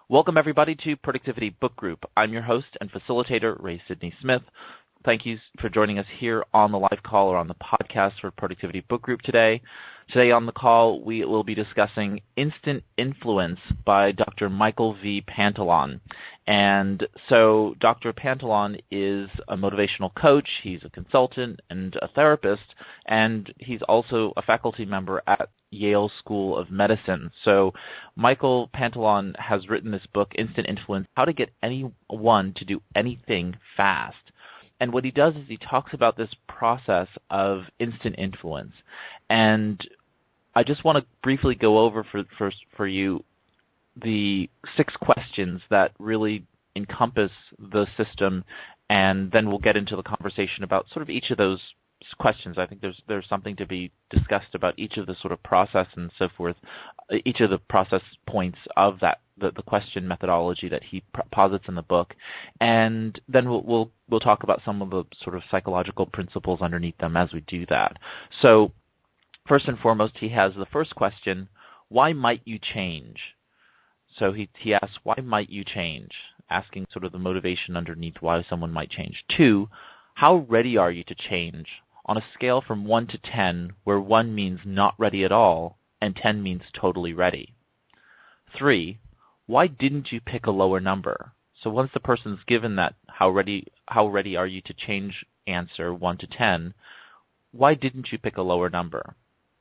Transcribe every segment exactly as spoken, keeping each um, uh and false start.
Welcome, everybody, to Productivity Book Group. I'm your host and facilitator, Ray Sidney Smith. Thank you for joining us here on the live call or on the podcast for Productivity Book Group today. Today on the call, we will be discussing Instant Influence by Doctor Michael V. Pantalon. And so Doctor Pantalon is a motivational coach, he's a consultant and a therapist, and he's also a faculty member at Yale School of Medicine. So Michael Pantalon has written this book, Instant Influence, How to Get Anyone to Do Anything Fast. And what he does is he talks about this process of instant influence. And I just want to briefly go over for, for, for you the six questions that really encompass the system, and then we'll get into the conversation about sort of each of those questions. I think there's there's something to be discussed about each of the sort of process and so forth, each of the process points of that the, the question methodology that he pr- posits in the book, and then we'll, we'll we'll talk about some of the sort of psychological principles underneath them as we do that. So first and foremost, he has the first question: why might you change? So he he asks, why might you change? Asking sort of the motivation underneath why someone might change. Two, how ready are you to change? On a scale from one to ten, where one means not ready at all and ten means totally ready. Three, why didn't you pick a lower number? So once the person's given that how ready how ready are you to change answer one to ten, why didn't you pick a lower number?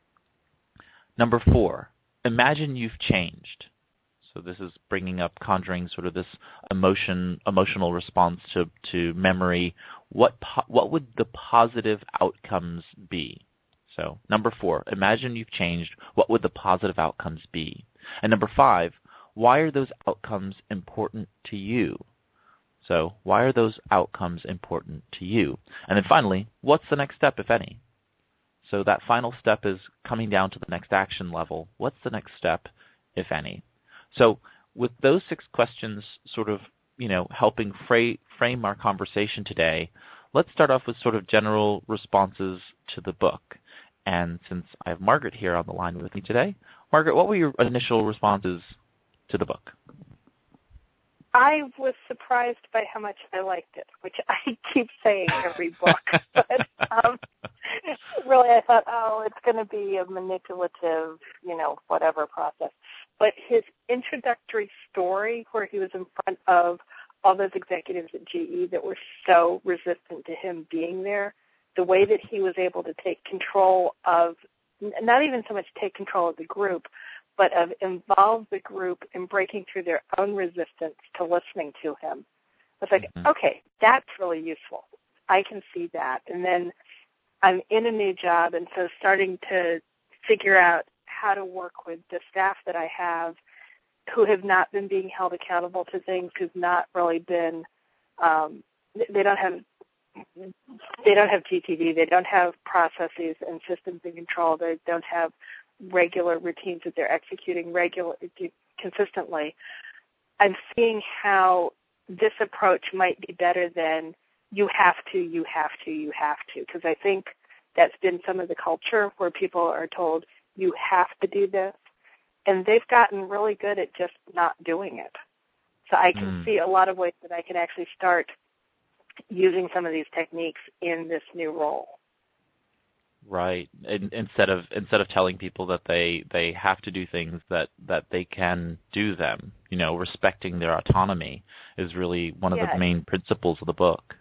Number four, imagine you've changed. So this is bringing up, conjuring sort of this emotion, emotional response to, to memory. What po- what would the positive outcomes be? So number four, imagine you've changed. What would the positive outcomes be? And number five, why are those outcomes important to you? So why are those outcomes important to you? And then finally, what's the next step, if any? So that final step is coming down to the next action level. What's the next step, if any? So with those six questions sort of, you know, helping fra- frame our conversation today, let's start off with sort of general responses to the book. And since I have Margaret here on the line with me today, Margaret, what were your initial responses to the book? I was surprised by how much I liked it, which I keep saying every book. But um, really, I thought, oh, it's going to be a manipulative, you know, whatever process. But his introductory story, where he was in front of all those executives at G E that were so resistant to him being there, the way that he was able to take control of, not even so much take control of the group, but of involve the group in breaking through their own resistance to listening to him. I was like, mm-hmm. okay, that's really useful. I can see that. And then I'm in a new job, and so starting to figure out how to work with the staff that I have who have not been being held accountable to things, who've not really been, um, they don't have they don't have G T V, they don't have processes and systems in control, they don't have regular routines that they're executing regular consistently. I'm seeing how this approach might be better than you have to, you have to, you have to, because I think that's been some of the culture where people are told you have to do this, and they've gotten really good at just not doing it. So I can mm. see a lot of ways that I can actually start using some of these techniques in this new role. Right. In, instead of instead of telling people that they, they have to do things, that, that they can do them. You know, respecting their autonomy is really one of yeah. the main principles of the book.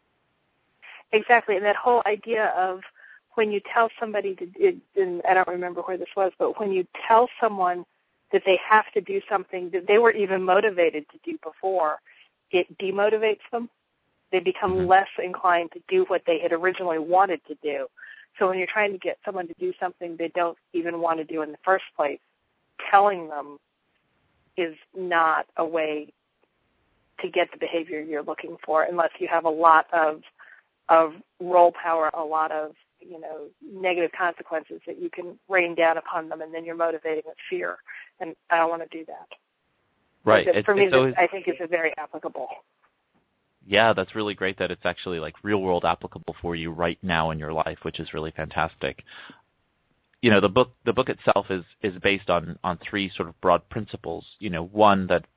Exactly, and that whole idea of when you tell somebody to, it, and I don't remember where this was, but when you tell someone that they have to do something that they were even motivated to do before, it demotivates them. They become mm-hmm. less inclined to do what they had originally wanted to do. So when you're trying to get someone to do something they don't even want to do in the first place, telling them is not a way to get the behavior you're looking for unless you have a lot of of role power, a lot of, you know, negative consequences that you can rain down upon them, and then you're motivating with fear. And I don't want to do that. Right. It, for me, always, I think it's a very applicable. Yeah, that's really great that it's actually like real world applicable for you right now in your life, which is really fantastic. You know, the book the book itself is, is based on, on three sort of broad principles. You know, one that, that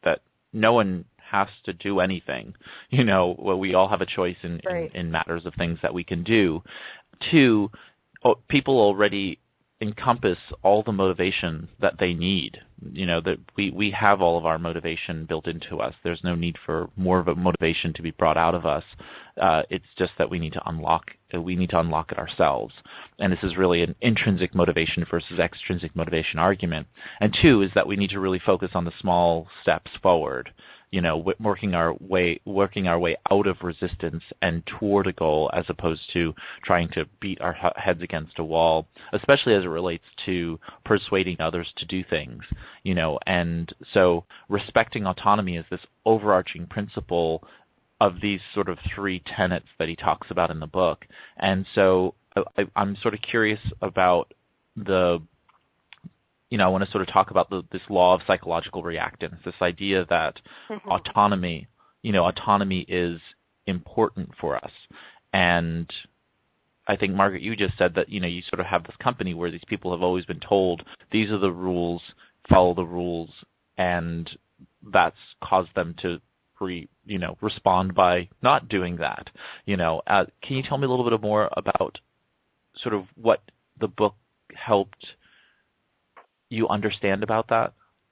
no one has to do anything. You know, well, we all have a choice in, right. in, in matters of things that we can do. Two, people already encompass all the motivation that they need. You know, that we, we have all of our motivation built into us. There's no need for more of a motivation to be brought out of us. Uh, it's just that we need to unlock, we need to unlock it ourselves. And this is really an intrinsic motivation versus extrinsic motivation argument. And two is that we need to really focus on the small steps forward. You know, working our way, working our way out of resistance and toward a goal, as opposed to trying to beat our heads against a wall, especially as it relates to persuading others to do things. You know, and so respecting autonomy is this overarching principle of these sort of three tenets that he talks about in the book. And so I, I'm sort of curious about the. You know, I want to sort of talk about the, this law of psychological reactance, this idea that mm-hmm. autonomy, you know, autonomy is important for us. And I think, Margaret, you just said that, you know, you sort of have this company where these people have always been told, these are the rules, follow the rules, and that's caused them to, re, you know, respond by not doing that. You know, uh, can you tell me a little bit more about sort of what the book helped you understand about that?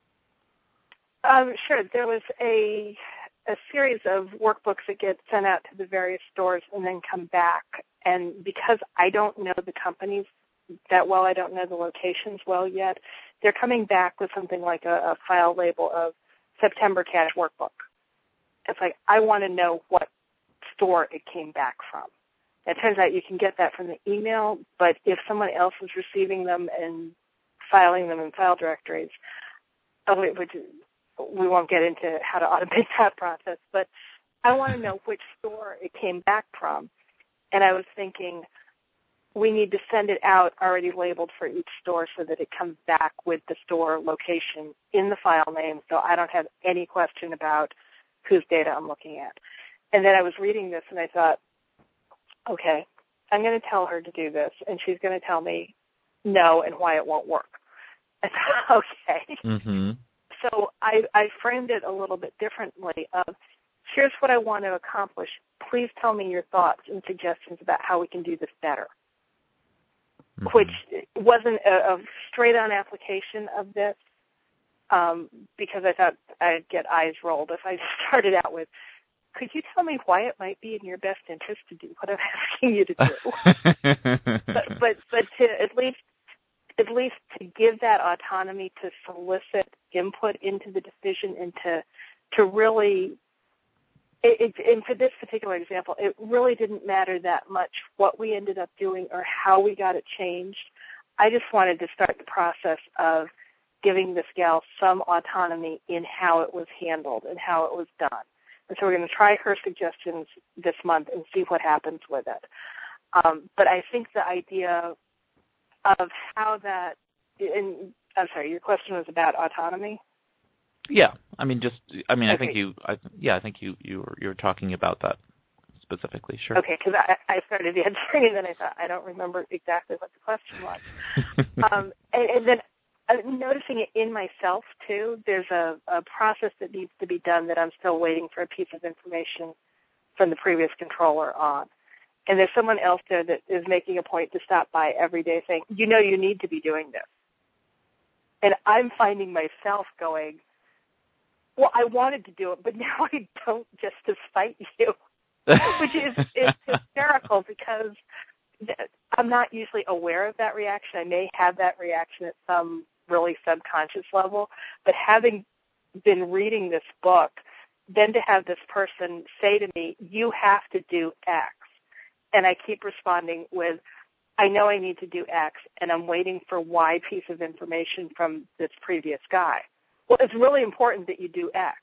Um, sure. There was a a series of workbooks that get sent out to the various stores and then come back. And because I don't know the companies that well, I don't know the locations well yet, they're coming back with something like a, a file label of September Cash Workbook. It's like, I want to know what store it came back from. It turns out you can get that from the email, but if someone else is receiving them and filing them in file directories, which we won't get into how to automate that process, but I want to know which store it came back from. And I was thinking, we need to send it out already labeled for each store so that it comes back with the store location in the file name, so I don't have any question about whose data I'm looking at. And then I was reading this and I thought, okay, I'm going to tell her to do this, and she's going to tell me no and why it won't work. I thought, okay. Mm-hmm. So I, I framed it a little bit differently of, here's what I want to accomplish. Please tell me your thoughts and suggestions about how we can do this better, mm-hmm. which wasn't a, a straight-on application of this um, because I thought I'd get eyes rolled if I started out with, could you tell me why it might be in your best interest to do what I'm asking you to do? but, but but to at least at least to give that autonomy to solicit input into the decision and to to really it, it, and for this particular example, it really didn't matter that much what we ended up doing or how we got it changed. I just wanted to start the process of giving this gal some autonomy in how it was handled and how it was done. And so we're going to try her suggestions this month and see what happens with it. Um, but I think the idea of how that, and I'm sorry, your question was about autonomy? Yeah, I mean, just, I mean, okay. I think you, I, yeah, I think you, you were, you were talking about that specifically, sure. Okay, because I, I started answering and then I thought, I don't remember exactly what the question was. um, and, and then I'm noticing it in myself, too. There's a, a process that needs to be done that I'm still waiting for a piece of information from the previous controller on. And there's someone else there that is making a point to stop by every day saying, you know you need to be doing this. And I'm finding myself going, well, I wanted to do it, but now I don't just to spite you, which is, is hysterical because I'm not usually aware of that reaction. I may have that reaction at some really subconscious level, but having been reading this book, then to have this person say to me, you have to do X. And I keep responding with, I know I need to do X, and I'm waiting for Y piece of information from this previous guy. Well, it's really important that you do X.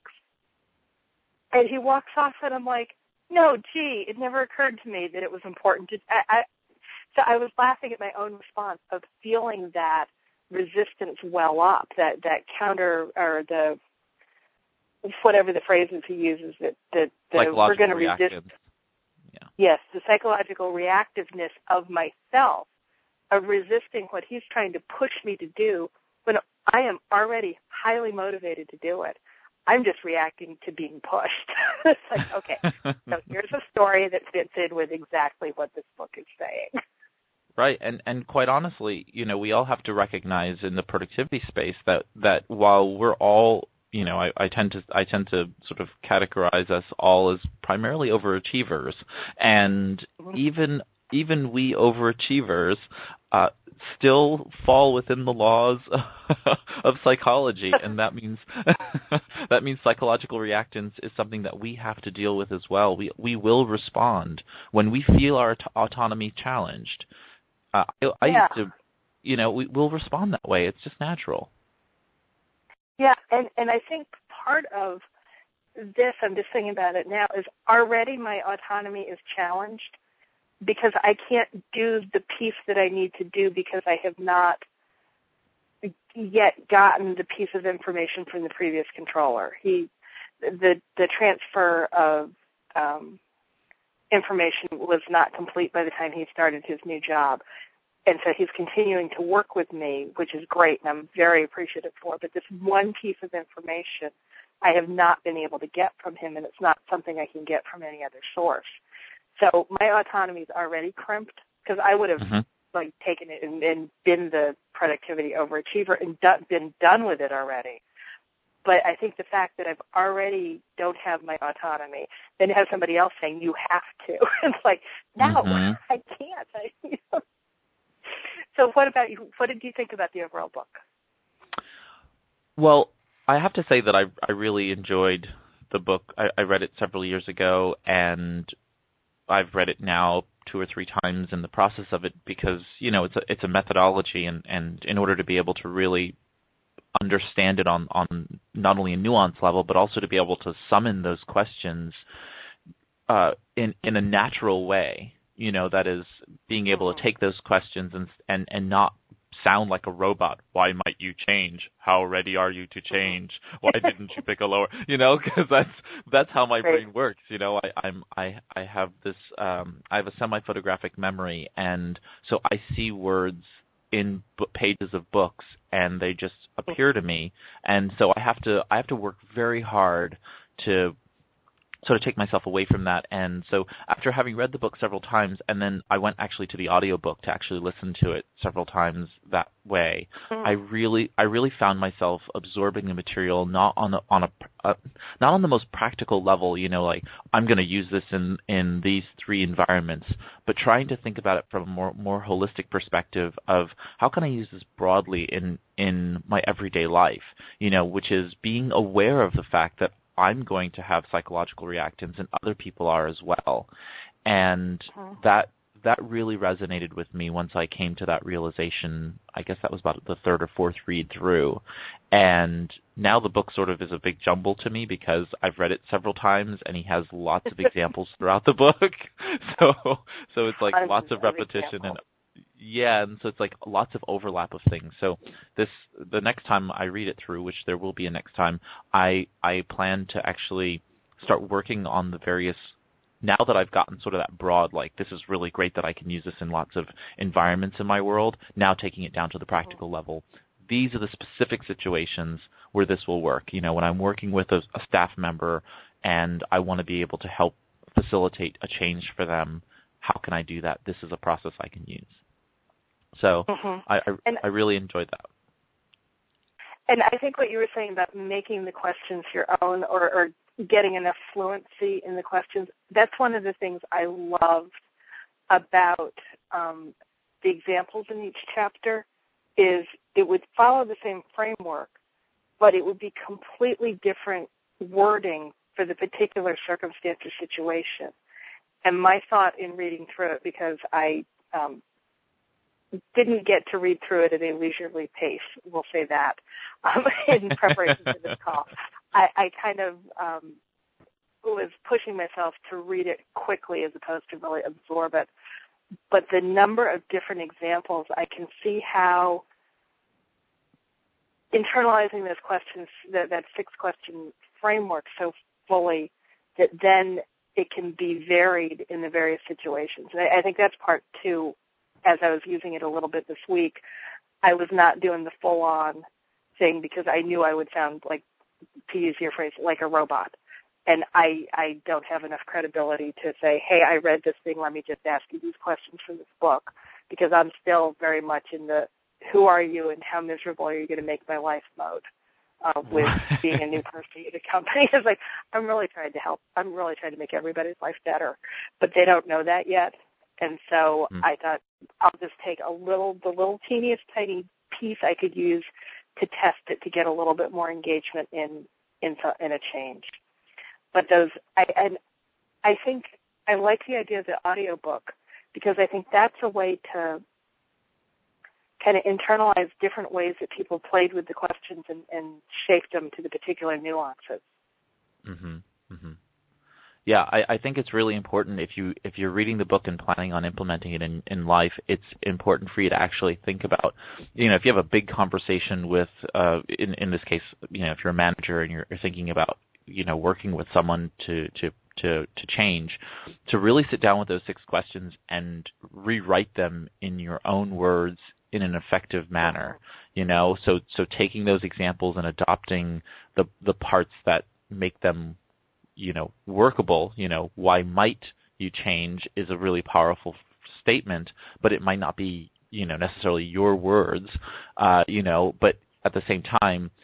And he walks off, and I'm like, no, gee, it never occurred to me that it was important to I, I, So I was laughing at my own response of feeling that resistance well up, that, that counter, or the, whatever the phrases he uses, that, that the, we're going to resist. Yeah. Yes, the psychological reactiveness of myself, of resisting what he's trying to push me to do when I am already highly motivated to do it. I'm just reacting to being pushed. It's like, okay, so here's a story that fits in with exactly what this book is saying. Right, and and quite honestly, you know, we all have to recognize in the productivity space that that while we're all, you know, I, I tend to I tend to sort of categorize us all as primarily overachievers, and mm-hmm. even even we overachievers uh, still fall within the laws of psychology, and that means that means psychological reactance is something that we have to deal with as well. We we will respond when we feel our t- autonomy challenged. Uh, I, I yeah. used to, you know, we, we'll respond that way. It's just natural. Yeah, and, and I think part of this, I'm just thinking about it now, is already my autonomy is challenged because I can't do the piece that I need to do because I have not yet gotten the piece of information from the previous controller. He, the the transfer of um, information was not complete by the time he started his new job. And so he's continuing to work with me, which is great, and I'm very appreciative for. But this one piece of information I have not been able to get from him, and it's not something I can get from any other source. So my autonomy is already crimped because I would have mm-hmm. like taken it and, and been the productivity overachiever and do, been done with it already. But I think the fact that I've already don't have my autonomy, then have somebody else saying you have to. It's like, no, mm-hmm. I can't. I, you know. So what about you? What did you think about the overall book? Well, I have to say that I I really enjoyed the book. I, I read it several years ago, and I've read it now two or three times in the process of it because, you know, it's a it's a methodology, and, and in order to be able to really understand it on, on not only a nuance level, but also to be able to summon those questions uh, in in a natural way. You know, that is being able to take those questions and and and not sound like a robot. Why might you change? How ready are you to change? Why didn't you pick a lower? You know, because that's that's how my Great. brain works. You know, I, I'm I I have this um, I have a semi-photographic memory, and so I see words in b- pages of books, and they just appear to me, and so I have to I have to work very hard to sort of take myself away from that. And so after having read the book several times, and then I went actually to the audiobook to actually listen to it several times that way, mm. I really I really found myself absorbing the material not on a, on a uh, not on the most practical level, you know, like I'm going to use this in, in these three environments, but trying to think about it from a more more holistic perspective of how can I use this broadly in in my everyday life, you know, which is being aware of the fact that I'm going to have psychological reactance, and other people are as well. And uh-huh. that that really resonated with me once I came to that realization. I guess that was about the third or fourth read through. And now the book sort of is a big jumble to me because I've read it several times, and he has lots of examples throughout the book. So so it's like lots of repetition and yeah, and so it's like lots of overlap of things. So this, the next time I read it through, which there will be a next time, I I plan to actually start working on the various, now that I've gotten sort of that broad, like this is really great that I can use this in lots of environments in my world, now taking it down to the practical level. These are the specific situations where this will work. You know, when I'm working with a, a staff member and I want to be able to help facilitate a change for them, how can I do that? This is a process I can use. So mm-hmm. I, I, and, I really enjoyed that. And I think what you were saying about making the questions your own, or, or getting enough fluency in the questions, that's one of the things I loved about um, the examples in each chapter, is it would follow the same framework, but it would be completely different wording for the particular circumstance or situation. And my thought in reading through it, because I um, didn't get to read through it at a leisurely pace, we'll say that, um, in preparation for this call, I, I kind of um, was pushing myself to read it quickly as opposed to really absorb it. But the number of different examples, I can see how internalizing those questions, that, that six-question framework so fully, that then it can be varied in the various situations. And I, I think that's part two. As I was using it a little bit this week, I was not doing the full-on thing because I knew I would sound like to use your phrase, like a robot. And I, I don't have enough credibility to say, hey, I read this thing, let me just ask you these questions from this book, because I'm still very much in the who are you and how miserable are you going to make my life mode uh, with being a new person at a company. It's like, I'm really trying to help. I'm really trying to make everybody's life better, but they don't know that yet. And so mm. I thought I'll just take a little, the little teeniest tiny piece I could use to test it to get a little bit more engagement in, in, in a change. But those, I, and I think I like the idea of the audiobook because I think that's a way to kind of internalize different ways that people played with the questions and, and shaped them to the particular nuances. Mm-hmm. Mm-hmm. Yeah, I, I think it's really important if you if you're reading the book and planning on implementing it in, in life, it's important for you to actually think about, you know, if you have a big conversation with, uh, in in this case, you know, if you're a manager and you're, you're thinking about, you know, working with someone to, to, to, to change, to really sit down with those six questions and rewrite them in your own words in an effective manner, you know, so, so taking those examples and adopting the, the parts that make them, you know, workable, you know, why might you change is a really powerful statement, but it might not be, you know, necessarily your words, uh, you know, but at the same time,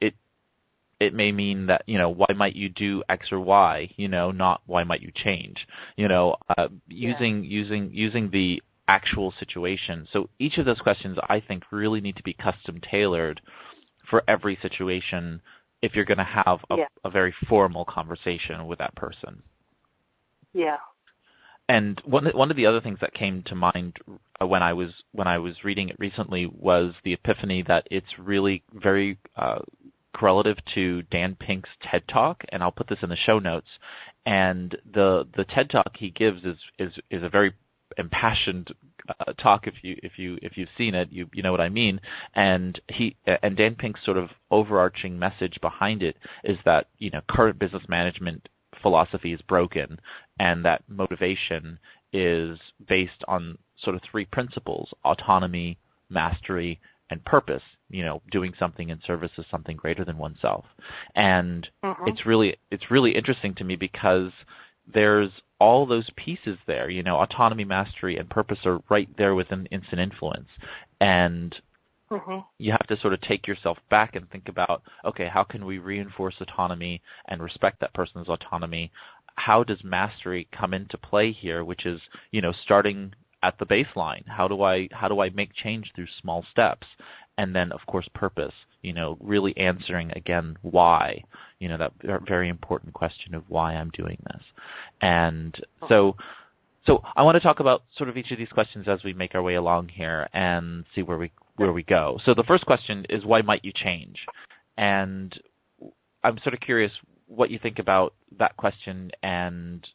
it may mean that, you know, why might you do X or Y, you know, not why might you change, you know, uh, using, yeah. using, using the actual situation. So each of those questions, I think, really need to be custom tailored for every situation if you're going to have a, yeah. a very formal conversation with that person. Yeah. And one one of the other things that came to mind when I was when I was reading it recently was the epiphany that it's really very uh, correlative to Dan Pink's TED Talk, and I'll put this in the show notes. And the the TED Talk he gives is is, is a very impassioned uh, talk. If you if you if you've seen it, you you know what I mean. And he and Dan Pink's sort of overarching message behind it is that, you know, current business management philosophy is broken, and that motivation is based on sort of three principles: autonomy, mastery, and purpose, you know, doing something in service of something greater than oneself. And mm-hmm. it's really it's really interesting to me because there's all those pieces there, you know, autonomy, mastery, and purpose are right there within instant influence. And mm-hmm. you have to sort of take yourself back and think about, okay, how can we reinforce autonomy and respect that person's autonomy? How does mastery come into play here, which is, you know, starting at the baseline? How do I how do I make change through small steps? And then, of course, purpose, you know, really answering, again, why, you know, that very important question of why I'm doing this. And so so I want to talk about sort of each of these questions as we make our way along here and see where we where we go. So the first question is, why might you change? And I'm sort of curious what you think about that question and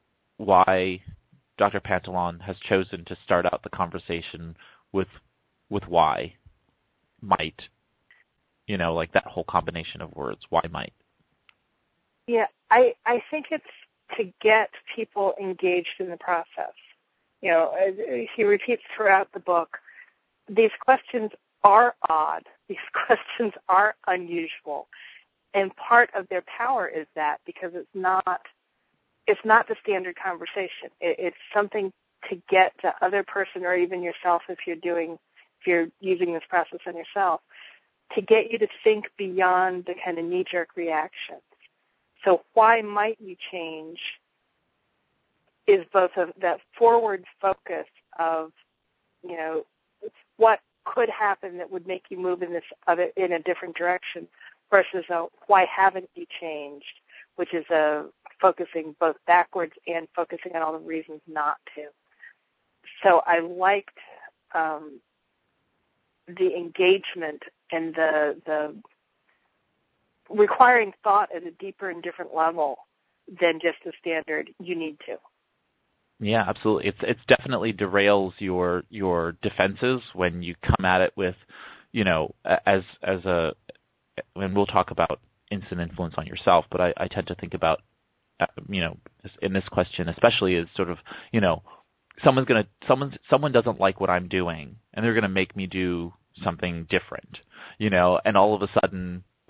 why Doctor Pantalon has chosen to start out the conversation with with why might, you know, like that whole combination of words, why might. Yeah, I, I think it's to get people engaged in the process. You know, he repeats throughout the book, these questions are odd. These questions are unusual. And part of their power is that because it's not it's not the standard conversation. It, it's something to get the other person or even yourself, if you're doing if you're using this process on yourself, to get you to think beyond the kind of knee-jerk reactions. So why might you change is both of that forward focus of, you know, what could happen that would make you move in this other in a different direction versus a why haven't you changed, which is a focusing both backwards and focusing on all the reasons not to. So I liked um, the engagement and the the requiring thought at a deeper and different level than just the standard you need to. Yeah, absolutely. It's it's definitely derails your your defenses when you come at it with, you know, as as a, and we'll talk about instant influence on yourself, but I, I tend to think about, uh, you know, in this question especially is sort of, you know, someone's gonna someone someone doesn't like what I'm doing and they're gonna make me do something different, you know, and all of a sudden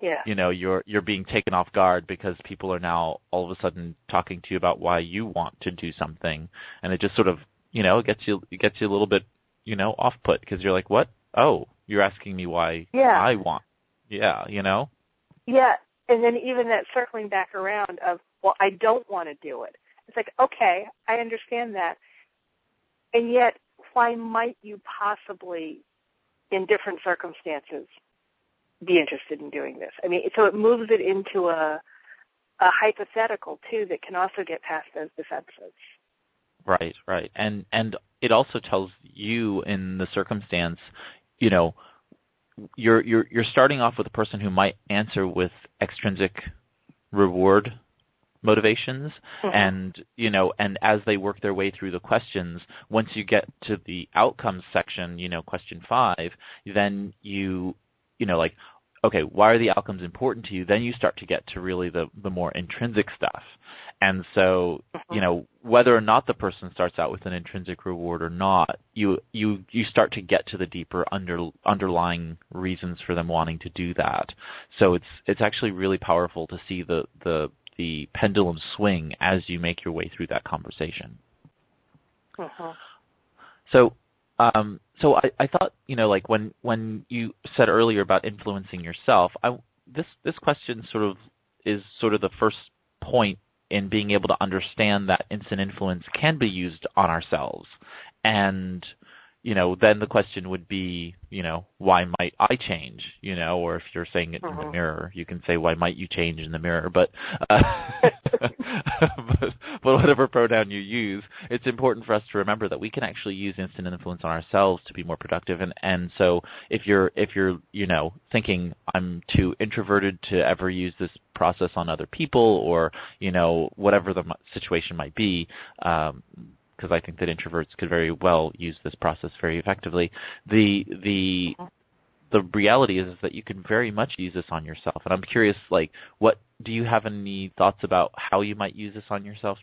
Yeah. you know, you're you're being taken off guard because people are now all of a sudden talking to you about why you want to do something, and it just sort of, you know, it gets you it gets you a little bit, you know, off put because you're like, what? Oh, you're asking me why yeah. I want. Yeah, you know? Yeah, and then even that circling back around of, well, I don't want to do it. It's like, okay, I understand that. And yet, why might you possibly, in different circumstances, be interested in doing this? I mean, so it moves it into a, a hypothetical, too, that can also get past those defenses. Right, right. And and it also tells you in the circumstance, you know, you're you're you're starting off with a person who might answer with extrinsic reward motivations, mm-hmm. and you know, and as they work their way through the questions, once you get to the outcomes section, you know, question five, then you you know, like, okay, why are the outcomes important to you? Then you start to get to really the, the more intrinsic stuff. And so, you know, whether or not the person starts out with an intrinsic reward or not, you you, you start to get to the deeper under, underlying reasons for them wanting to do that. So it's it's actually really powerful to see the, the, the pendulum swing as you make your way through that conversation. Uh-huh. So Um, so I, I thought, you know, like when, when you said earlier about influencing yourself, I, this this question sort of is sort of the first point in being able to understand that instant influence can be used on ourselves. And, you know, then the question would be, you know, why might I change? You know, or if you're saying it uh-huh. in the mirror, you can say, why might you change in the mirror? But, uh, but, but whatever pronoun you use, it's important for us to remember that we can actually use instant influence on ourselves to be more productive. And, and so if you're, if you're, you know, thinking I'm too introverted to ever use this process on other people, or, you know, whatever the situation might be, um, because I think that introverts could very well use this process very effectively. The the the reality is, is that you can very much use this on yourself. And I'm curious, like, what do you have any thoughts about how you might use this on yourself?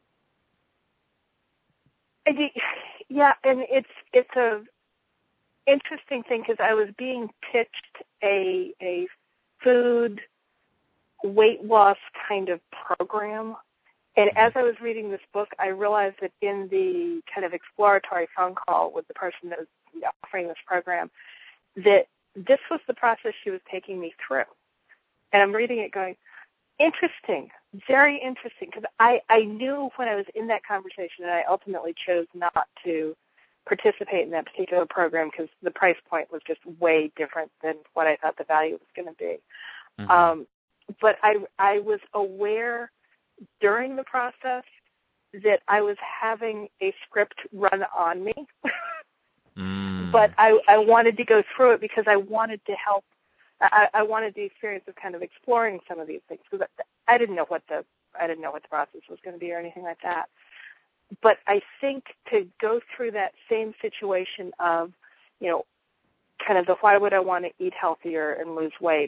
Yeah, and it's it's a interesting thing because I was being pitched a a food weight loss kind of program. And as I was reading this book, I realized that in the kind of exploratory phone call with the person that was offering this program, that this was the process she was taking me through. And I'm reading it going, interesting, very interesting, because I, I knew when I was in that conversation, and I ultimately chose not to participate in that particular program because the price point was just way different than what I thought the value was going to be. Mm-hmm. Um, but I, I was aware during the process that I was having a script run on me, mm. but I, I wanted to go through it because I wanted to help. I, I wanted the experience of kind of exploring some of these things because I didn't know what the I didn't know what the process was going to be or anything like that. But I think to go through that same situation of, you know, kind of the why would I want to eat healthier and lose weight,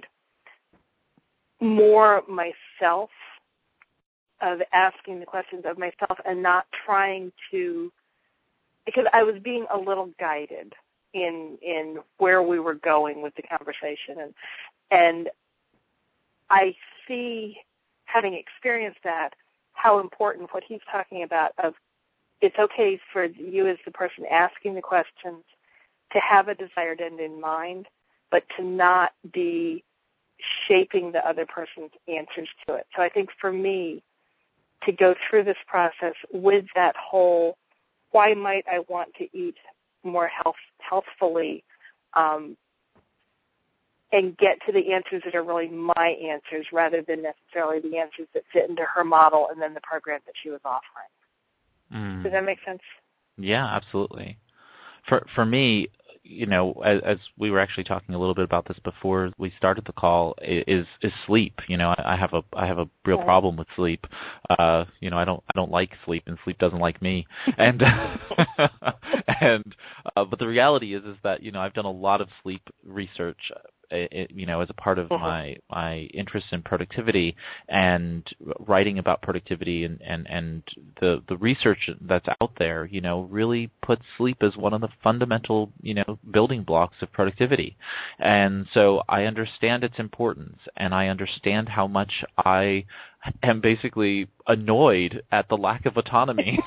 more myself, of asking the questions of myself and not trying to, because I was being a little guided in in where we were going with the conversation. And, and I see, having experienced that, how important what he's talking about of it's okay for you as the person asking the questions to have a desired end in mind, but to not be shaping the other person's answers to it. So I think for me, to go through this process with that whole, why might I want to eat more health, healthfully, um, and get to the answers that are really my answers rather than necessarily the answers that fit into her model and then the program that she was offering. Mm. Does that make sense? Yeah, absolutely. For for me, you know, as, as we were actually talking a little bit about this before we started the call, is is sleep. You know, I, I have a I have a real problem with sleep. Uh, you know, I don't I don't like sleep, and sleep doesn't like me. And and uh, but the reality is is that, you know, I've done a lot of sleep research, it, you know, as a part of mm-hmm. my my interest in productivity and writing about productivity and, and, and the the research that's out there, you know, really puts sleep as one of the fundamental, you know, building blocks of productivity. And so I understand its importance, and I understand how much I am basically annoyed at the lack of autonomy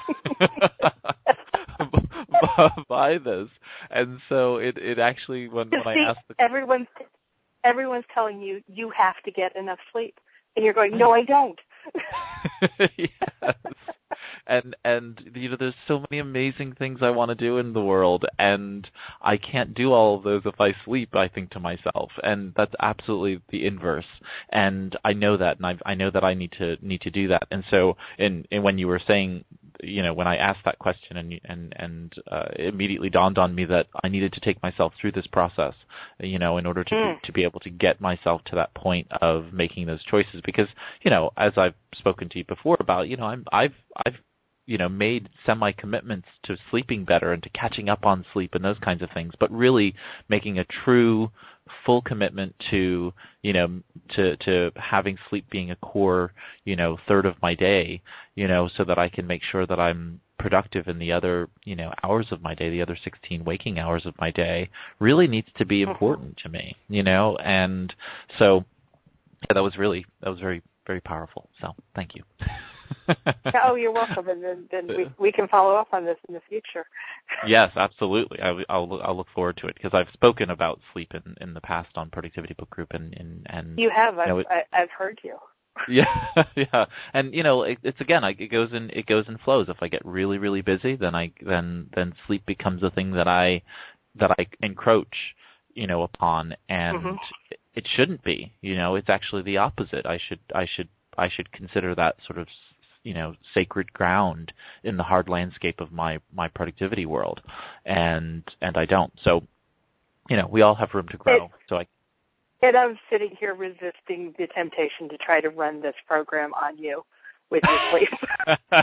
by this. And so it, it actually, when, when See, I asked the everyone's, everyone's telling you, you have to get enough sleep. And you're going, no, I don't. Yes. And, and, you know, there's so many amazing things I want to do in the world, and I can't do all of those if I sleep, I think to myself. And that's absolutely the inverse. And I know that, and I, I know that I need to, need to do that. And so, and, and when you were saying, you know, when I asked that question, and and and uh, it immediately dawned on me that I needed to take myself through this process, you know, in order to mm. be, to be able to get myself to that point of making those choices. Because, you know, as I've spoken to you before about, you know, I'm I've I've you know made semi commitments to sleeping better and to catching up on sleep and those kinds of things, but really making a true full commitment to, you know, to, to having sleep being a core, you know, third of my day, you know, so that I can make sure that I'm productive in the other, you know, hours of my day, the other sixteen waking hours of my day, really needs to be important to me, you know, and so yeah, that was really, that was very, very powerful. So thank you. Oh, you're welcome. And then, then we, we can follow up on this in the future. Yes, absolutely. I, I'll, I'll look forward to it, because I've spoken about sleep in, in the past on Productivity Book Group, and, and, and you have. You know, I've, it, I've heard you. Yeah, yeah, and you know, it, it's again, I, it goes in, it goes in flows. If I get really, really busy, then I, then, then sleep becomes a thing that I, that I encroach, you know, upon, and mm-hmm. it, it shouldn't be. You know, it's actually the opposite. I should, I should, I should consider that sort of, you know, sacred ground in the hard landscape of my, my productivity world, and and I don't. So, you know, we all have room to grow. It, so I. And I'm sitting here resisting the temptation to try to run this program on you with your sleep.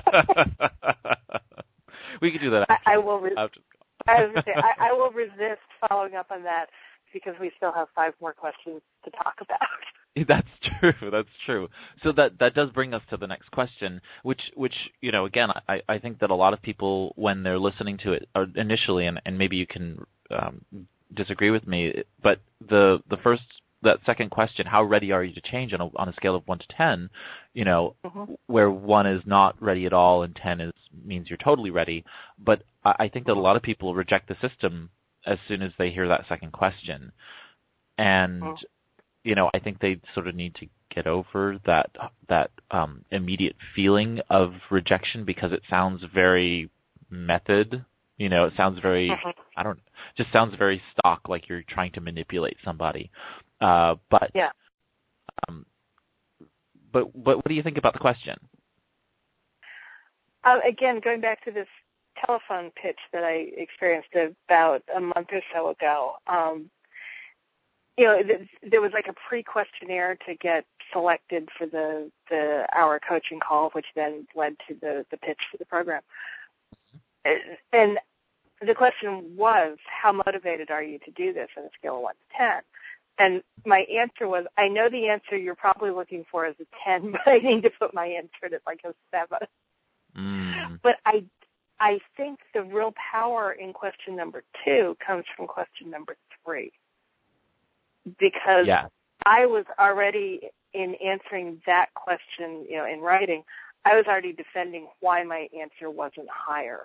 We could do that. I, I will. Re- I was going to say I, I will resist following up on that, because we still have five more questions to talk about. That's true. That's true. So that that does bring us to the next question, which which you know, again, I, I think that a lot of people, when they're listening to it or initially, and, and maybe you can um, disagree with me, but the the first that second question, how ready are you to change on a on a scale of one to ten, you know, mm-hmm. where one is not ready at all and ten is means you're totally ready. But I, I think that a lot of people reject the system as soon as they hear that second question, and. Mm-hmm. You know, I think they sort of need to get over that that um, immediate feeling of rejection, because it sounds very method. You know, it sounds very mm-hmm. I don't just sounds very stock, like you're trying to manipulate somebody. Uh, but yeah. Um, but but what do you think about the question? Uh, again, going back to this telephone pitch that I experienced about a month or so ago. Um, You know, there was like a pre-questionnaire to get selected for the, the hour coaching call, which then led to the, the pitch for the program. And the question was, how motivated are you to do this on a scale of one to ten? And my answer was, I know the answer you're probably looking for is a ten, but I need to put my answer at like a seven. Mm. But I, I think the real power in question number two comes from question number three. Because yeah. I was already, in answering that question, you know, in writing, I was already defending why my answer wasn't higher.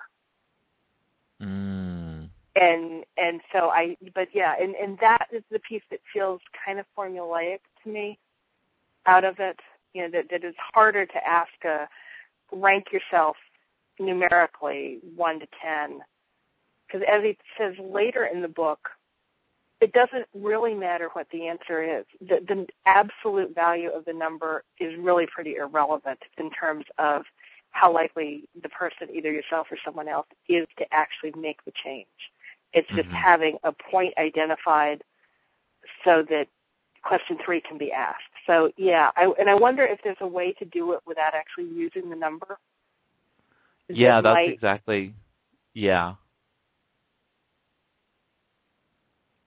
Mm. And and so I, but yeah, and, and that is the piece that feels kind of formulaic to me out of it, you know, that, that it's harder to ask a, rank yourself numerically one to ten. Because as he says later in the book, it doesn't really matter what the answer is. The, the absolute value of the number is really pretty irrelevant in terms of how likely the person, either yourself or someone else, is to actually make the change. It's just mm-hmm. having a point identified so that question three can be asked. So, yeah, I, and I wonder if there's a way to do it without actually using the number. Yeah, that that's might, exactly, yeah.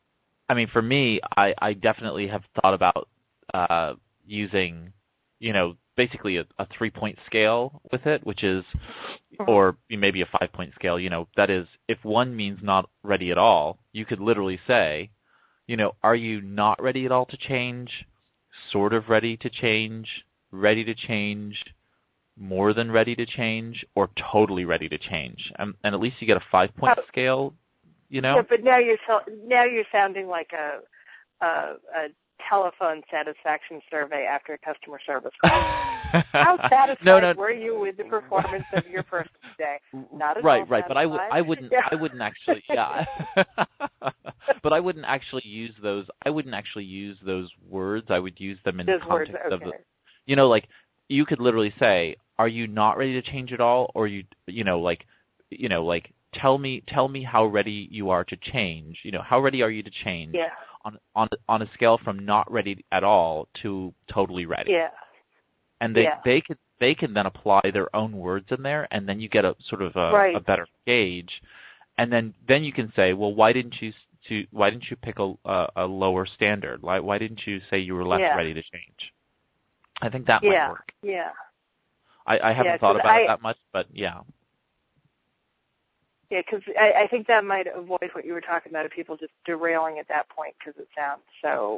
I mean, for me, I, I definitely have thought about uh, using, you know, basically a, a three-point scale with it, which is, Mm-hmm. or maybe a five-point scale, you know, that is, if one means not ready at all, you could literally say, you know, are you not ready at all to change, sort of ready to change, ready to change, more than ready to change, or totally ready to change? Um, and at least you get a five-point Oh. scale, you know? Yeah, but now you're so, now you're sounding like a, a a telephone satisfaction survey after a customer service call. How satisfied no, no. were you with the performance of your person today? Not at right, all right. But I, w- satisfied. I wouldn't, Yeah. I wouldn't actually, yeah. But I wouldn't actually use those. I wouldn't actually use those words. I would use them in Those the words, context okay. of the, you know, like you could literally say, "Are you not ready to change at all?" Or you, you know, like, you know, like tell me, tell me how ready you are to change. You know, how ready are you to change? Yeah. On on on a scale from not ready at all to totally ready. Yeah. And they Yeah. they can they can then apply their own words in there, and then you get a sort of a, Right. a better gauge. And then, then you can say, well, why didn't you to why didn't you pick a a, a lower standard? Why why didn't you say you were less Yeah. ready to change? I think that Yeah. might work. Yeah. I, I haven't Yeah, thought 'cause about I, it that much, but yeah. Yeah, because I, I think that might avoid what you were talking about of people just derailing at that point because it sounds so,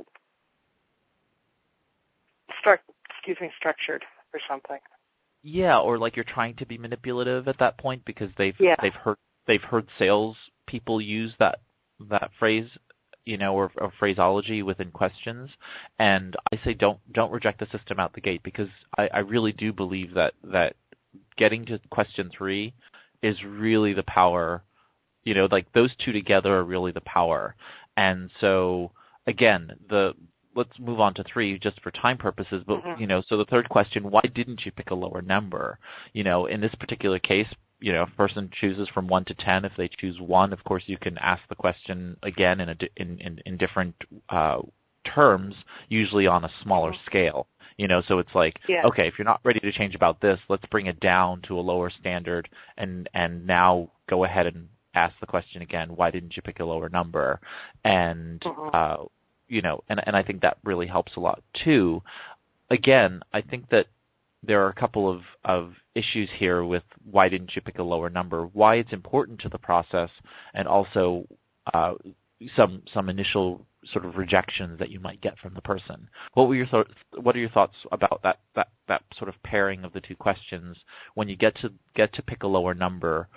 stru- excuse me, structured or something. Yeah, or like you're trying to be manipulative at that point because they've Yeah. they've heard they've heard sales people use that that phrase, you know, or, or phraseology within questions. And I say don't don't reject the system out the gate, because I, I really do believe that that getting to question three is really the power. You know, like those two together are really the power. And so again, the let's move on to three just for time purposes. But Mm-hmm. you know, so the third question: why didn't you pick a lower number? You know, in this particular case, you know, if a person chooses from one to ten. If they choose one, of course, you can ask the question again in a in in, in different uh, terms, usually on a smaller Mm-hmm. scale. You know, so it's like, Yeah. okay, if you're not ready to change about this, let's bring it down to a lower standard, and and now go ahead and ask the question again, why didn't you pick a lower number? And, Mm-hmm. uh, you know, and, and I think that really helps a lot too. Again, I think that there are a couple of, of issues here with why didn't you pick a lower number, why it's important to the process, and also uh, some some initial sort of rejections that you might get from the person. What were your thoughts? What are your thoughts about that, that, that sort of pairing of the two questions when you get to get to pick a lower number?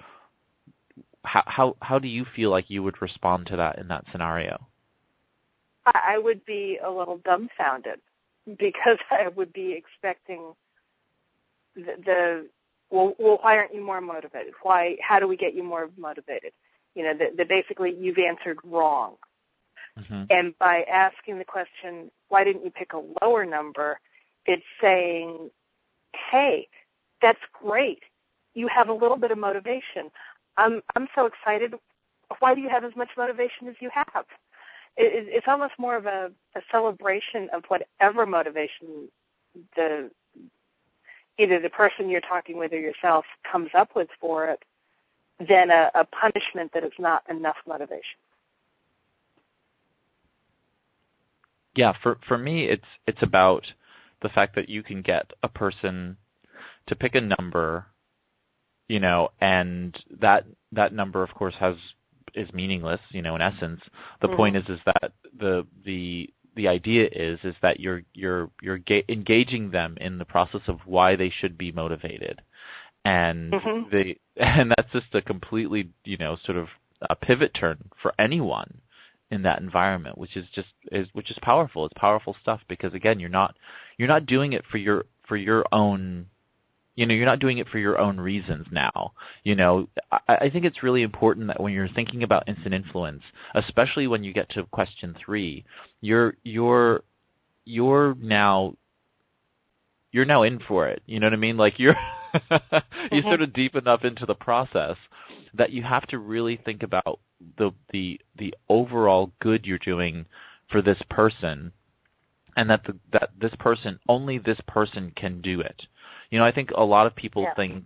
How, how how do you feel like you would respond to that in that scenario? I, I would be a little dumbfounded because I would be expecting the, the well, well, why aren't you more motivated? Why? How do we get you more motivated? You know, that basically you've answered wrong. Mm-hmm. And by asking the question, why didn't you pick a lower number? It's saying, hey, that's great. You have a little bit of motivation. I'm I'm so excited. Why do you have as much motivation as you have? It, it's almost more of a, a celebration of whatever motivation the either the person you're talking with or yourself comes up with for it than a, a punishment that it's not enough motivation. Yeah, for for me, it's it's about the fact that you can get a person to pick a number, you know, and that that number, of course, has is meaningless, you know, in essence. The Mm-hmm. point is is that the the the idea is is that you're you're you're ga- engaging them in the process of why they should be motivated, and Mm-hmm. they and that's just a completely, you know, sort of a pivot turn for anyone in that environment, which is just is which is powerful. It's powerful stuff, because again, you're not you're not doing it for your for your own. You know, you're not doing it for your own reasons now. You know, I, I think it's really important that when you're thinking about instant influence, especially when you get to question three, you're you're you're now you're now in for it. You know what I mean? Like you're Mm-hmm. you're sort of deep enough into the process that you have to really think about the the the overall good you're doing for this person, and that the, that this person only this person can do it. You know, I think a lot of people Yeah. think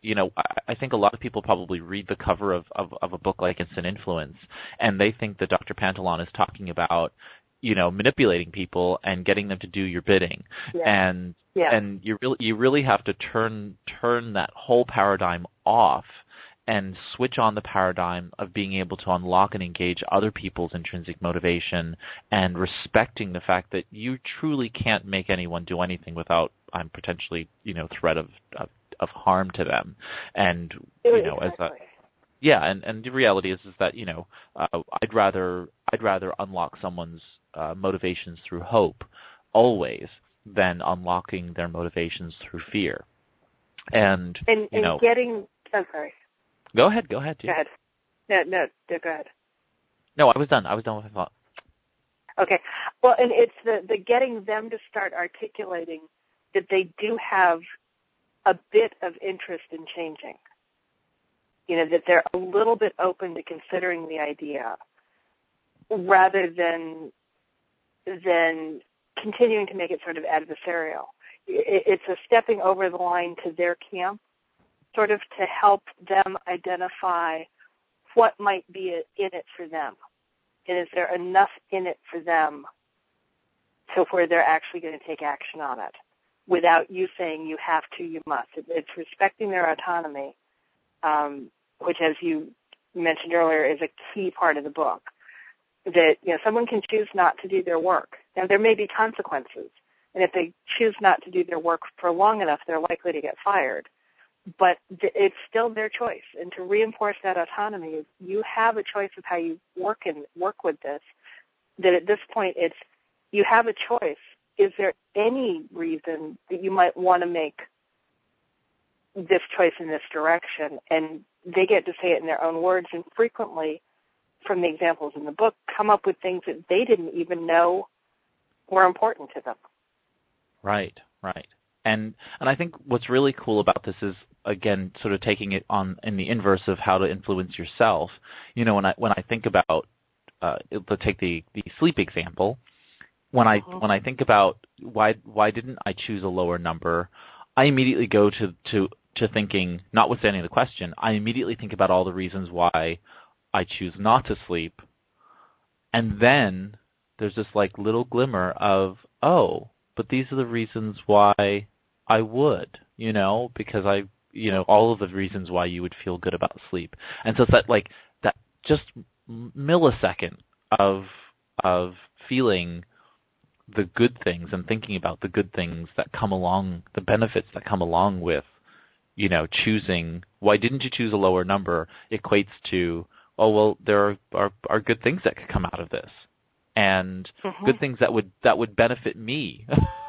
you know, I, I think a lot of people probably read the cover of, of, of a book like Instant Influence, and they think that Doctor Pantalon is talking about, you know, manipulating people and getting them to do your bidding. Yeah. And yeah. and you really you really have to turn turn that whole paradigm off and switch on the paradigm of being able to unlock and engage other people's intrinsic motivation and respecting the fact that you truly can't make anyone do anything without um, potentially, you know, threat of, of of harm to them. And you know, exactly. as a yeah, and, and the reality is is that, you know, uh, I'd rather I'd rather unlock someone's uh, motivations through hope always than unlocking their motivations through fear. And and, you and know, getting I'm sorry. Go ahead. Go ahead. Dude. Go ahead. No, no, no, go ahead. No, I was done. I was done with my thought. Okay. Well, and it's the, the getting them to start articulating that they do have a bit of interest in changing. You know, that they're a little bit open to considering the idea rather than than continuing to make it sort of adversarial. It, it's a stepping over the line to their camp, sort of to help them identify what might be in it for them. And is there enough in it for them to where they're actually going to take action on it without you saying you have to, you must. It's respecting their autonomy, um, which, as you mentioned earlier, is a key part of the book. That, you know, someone can choose not to do their work. Now, there may be consequences. And if they choose not to do their work for long enough, they're likely to get fired. But it's still their choice. And to reinforce that autonomy is you have a choice of how you work and work with this, that at this point it's you have a choice. Is there any reason that you might want to make this choice in this direction? And they get to say it in their own words, and frequently, from the examples in the book, come up with things that they didn't even know were important to them. Right, right. And and I think what's really cool about this is, again, sort of taking it on in the inverse of how to influence yourself. You know, when I when I think about, uh, to take the, the sleep example, when I mm-hmm. when I think about why why didn't I choose a lower number, I immediately go to, to, to thinking, notwithstanding the question, I immediately think about all the reasons why I choose not to sleep, and then there's this like little glimmer of, oh, but these are the reasons why I would, you know, because I, you know, all of the reasons why you would feel good about sleep. And so it's that like that just millisecond of of feeling the good things and thinking about the good things that come along, the benefits that come along with, you know, choosing, why didn't you choose a lower number, equates to, oh, well, there are, are, are good things that could come out of this. And mm-hmm. good things that would that would benefit me.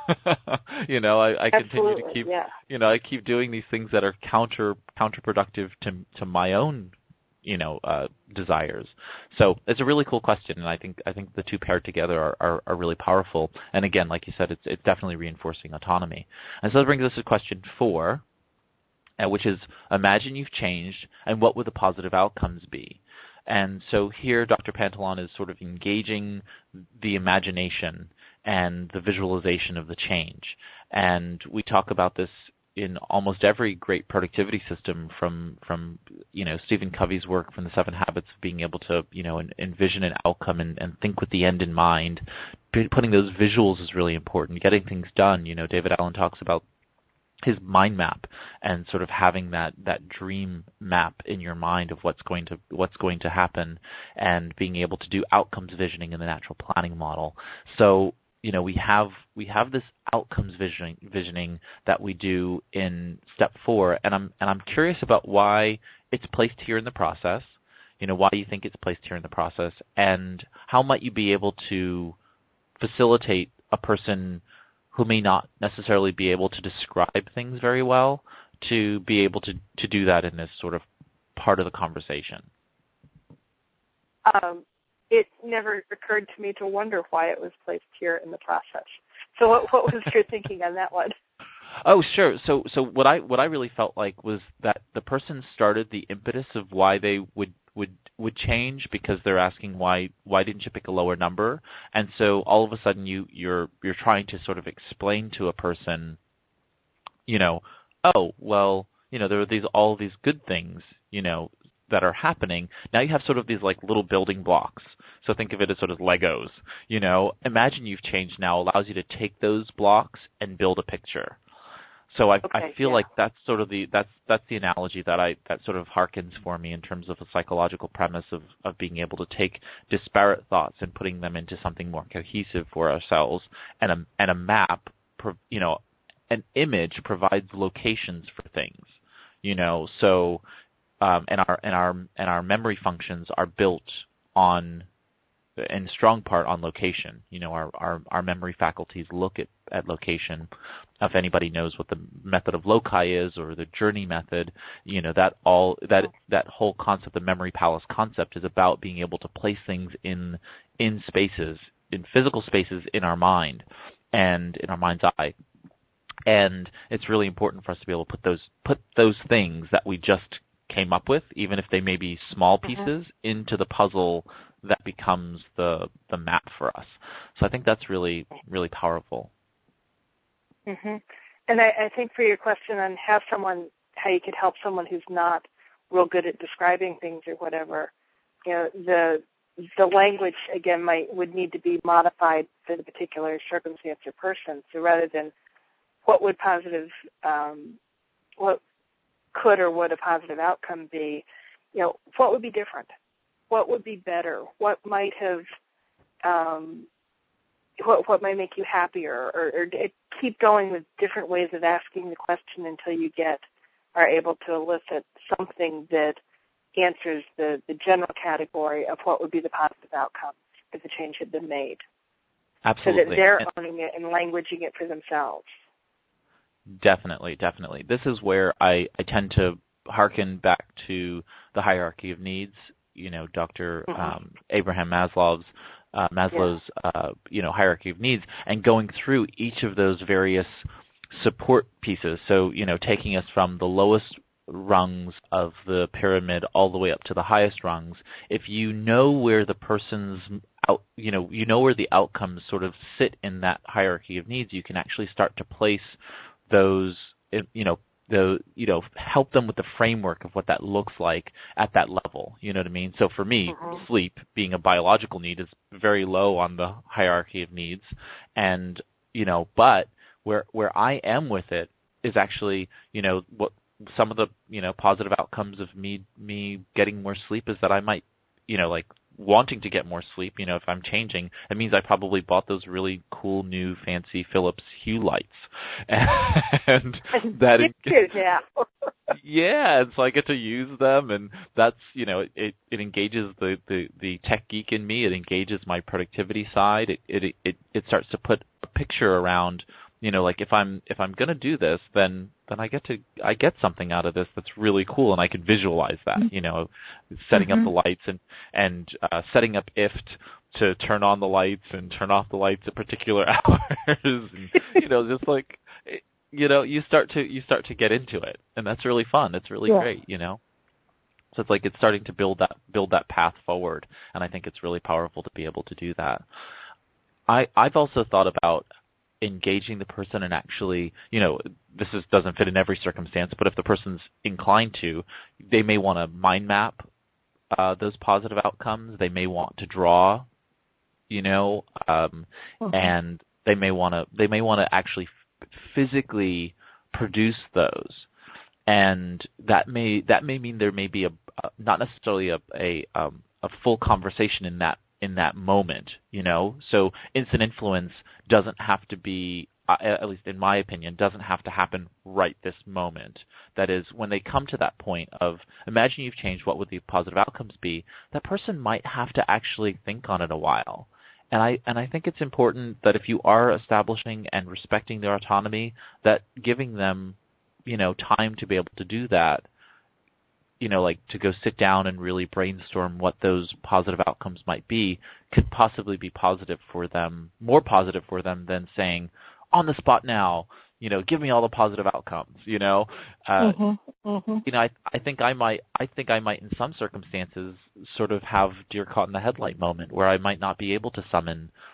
you know, I, I continue to keep, yeah. you know, I keep doing these things that are counter counterproductive to to my own, you know, uh, desires. So it's a really cool question, and I think I think the two paired together are, are, are really powerful. And again, like you said, it's it's definitely reinforcing autonomy. And so that brings us to question four, uh, which is imagine you've changed, and what would the positive outcomes be? And so here Doctor Pantalon is sort of engaging the imagination and the visualization of the change. And we talk about this in almost every great productivity system, from, from you know, Stephen Covey's work from the Seven Habits of being able to, you know, envision an outcome and, and think with the end in mind. Putting those visuals is really important. Getting things done. You know, David Allen talks about his mind map and sort of having that, that dream map in your mind of what's going to what's going to happen, and being able to do outcomes visioning in the natural planning model. So, you know, we have we have this outcomes visioning visioning that we do in step four, and I'm and I'm curious about why it's placed here in the process. You know, why you think it's placed here in the process, and how might you be able to facilitate a person who may not necessarily be able to describe things very well to be able to, to do that in this sort of part of the conversation? Um, it never occurred to me to wonder why it was placed here in the process. So what, what was your thinking on that one? Oh, sure. So so what I what I really felt like was that the person started the impetus of why they would would would change, because they're asking why why didn't you pick a lower number? And so all of a sudden you you're you're trying to sort of explain to a person, you know, oh, well, you know, there are these all these good things, you know, that are happening. Now you have sort of these like little building blocks. So think of it as sort of Legos, you know. Imagine you've changed now allows you to take those blocks and build a picture. So I, okay, I feel yeah. like that's sort of the that's that's the analogy that I that sort of harkens for me in terms of a psychological premise of, of being able to take disparate thoughts and putting them into something more cohesive for ourselves. And a and a map, you know, an image provides locations for things, you know. So um, and our and our and our memory functions are built on, in strong part, on location. You know, our, our, our memory faculties look at, at location. If anybody knows what the method of loci is or the journey method, you know, that all that that whole concept, the memory palace concept, is about being able to place things in in spaces, in physical spaces in our mind and in our mind's eye. And it's really important for us to be able to put those put those things that we just came up with, even if they may be small pieces, mm-hmm. into the puzzle that becomes the the map for us. So I think that's really, really powerful. Mm-hmm. And I, I think for your question on how someone, how you could help someone who's not real good at describing things or whatever, you know, the the language again might would need to be modified for the particular circumstance or person. So rather than what would positive, um, what could or would a positive outcome be, you know, what would be different? What would be better? What might have, um, what what might make you happier? Or, or keep going with different ways of asking the question until you get are able to elicit something that answers the, the general category of what would be the positive outcome if the change had been made. Absolutely. So that they're and owning it and languaging it for themselves. Definitely, definitely. This is where I, I tend to hearken back to the hierarchy of needs. You know, Doctor Mm-hmm. Um, Abraham Maslow's uh, Maslow's yeah. uh, you know hierarchy of needs, and going through each of those various support pieces. So you know, taking us from the lowest rungs of the pyramid all the way up to the highest rungs. If you know where the person's out, you know, you know where the outcomes sort of sit in that hierarchy of needs, you can actually start to place those, you know, the, you know, help them with the framework of what that looks like at that level. You know what I mean? So for me, mm-hmm. sleep, being a biological need, is very low on the hierarchy of needs. And, you know, but where where I am with it is actually, you know, what some of the, you know, positive outcomes of me me getting more sleep is that I might, you know, like wanting to get more sleep, you know, if I'm changing, it means I probably bought those really cool new fancy Philips Hue lights. And that it, too, yeah. yeah, and so I get to use them, and that's, you know, it, it engages the, the, the tech geek in me, it engages my productivity side, it, it it it starts to put a picture around, you know, like if I'm if I'm gonna do this, then then I get to I get something out of this that's really cool, and I can visualize that. You know, setting mm-hmm. up the lights and and uh, setting up I F T to turn on the lights and turn off the lights at particular hours. And, you know, just like you know, you start to you start to get into it, and that's really fun. It's really yeah. great. You know, so it's like it's starting to build that build that path forward, and I think it's really powerful to be able to do that. I I've also thought about engaging the person and actually, you know, this is, doesn't fit in every circumstance, but if the person's inclined to, they may want to mind map uh, those positive outcomes. They may want to draw, you know, um, okay. and they may want to they may want to actually f- physically produce those, and that may that may mean there may be a, a not necessarily a a, um, a full conversation in that. in that moment, you know. So instant influence doesn't have to be, uh, at least in my opinion, doesn't have to happen right this moment. That is, when they come to that point of, imagine you've changed, what would the positive outcomes be, that person might have to actually think on it a while. And I and I think it's important that if you are establishing and respecting their autonomy, that giving them, you know, time to be able to do that, you know, like to go sit down and really brainstorm what those positive outcomes might be, could possibly be positive for them, more positive for them than saying, on the spot now, you know, give me all the positive outcomes, you know. Uh, mm-hmm, mm-hmm. You know, I, I think I might, I think I might in some circumstances sort of have deer caught in the headlight moment where I might not be able to summon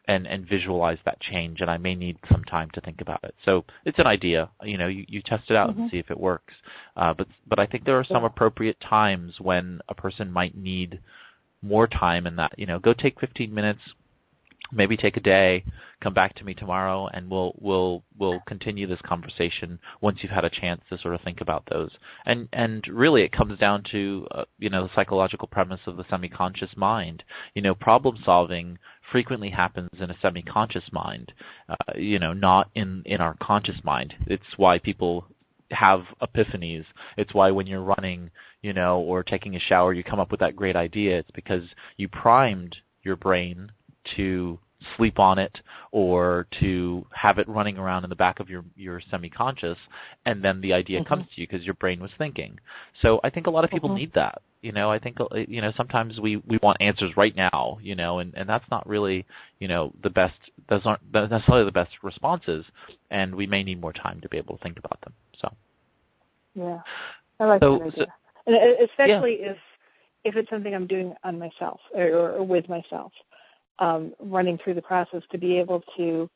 and, and visualize that change, and I may need some time to think about it. So it's an idea. You know, you, you test it out mm-hmm. and see if it works. Uh, but but I think there are some yeah. appropriate times when a person might need more time in that. You know, go take fifteen minutes, maybe take a day, come back to me tomorrow, and we'll we'll we'll continue this conversation once you've had a chance to sort of think about those. And and really, it comes down to uh, you know the psychological premise of the semi-conscious mind. You know, problem solving frequently happens in a semi-conscious mind. Uh, you know, not in in our conscious mind. It's why people have epiphanies. It's why when you're running, you know, or taking a shower, you come up with that great idea. It's because you primed your brain to sleep on it or to have it running around in the back of your, your semi-conscious, and then the idea mm-hmm. comes to you because your brain was thinking. So I think a lot of people mm-hmm. need that. You know, I think, you know, sometimes we, we want answers right now, you know, and, and that's not really, you know, the best, those aren't necessarily the best responses, and we may need more time to be able to think about them. So. Yeah, I like so, that idea. So, and especially yeah. if, if it's something I'm doing on myself or, or with myself. Um, running through the process to be able to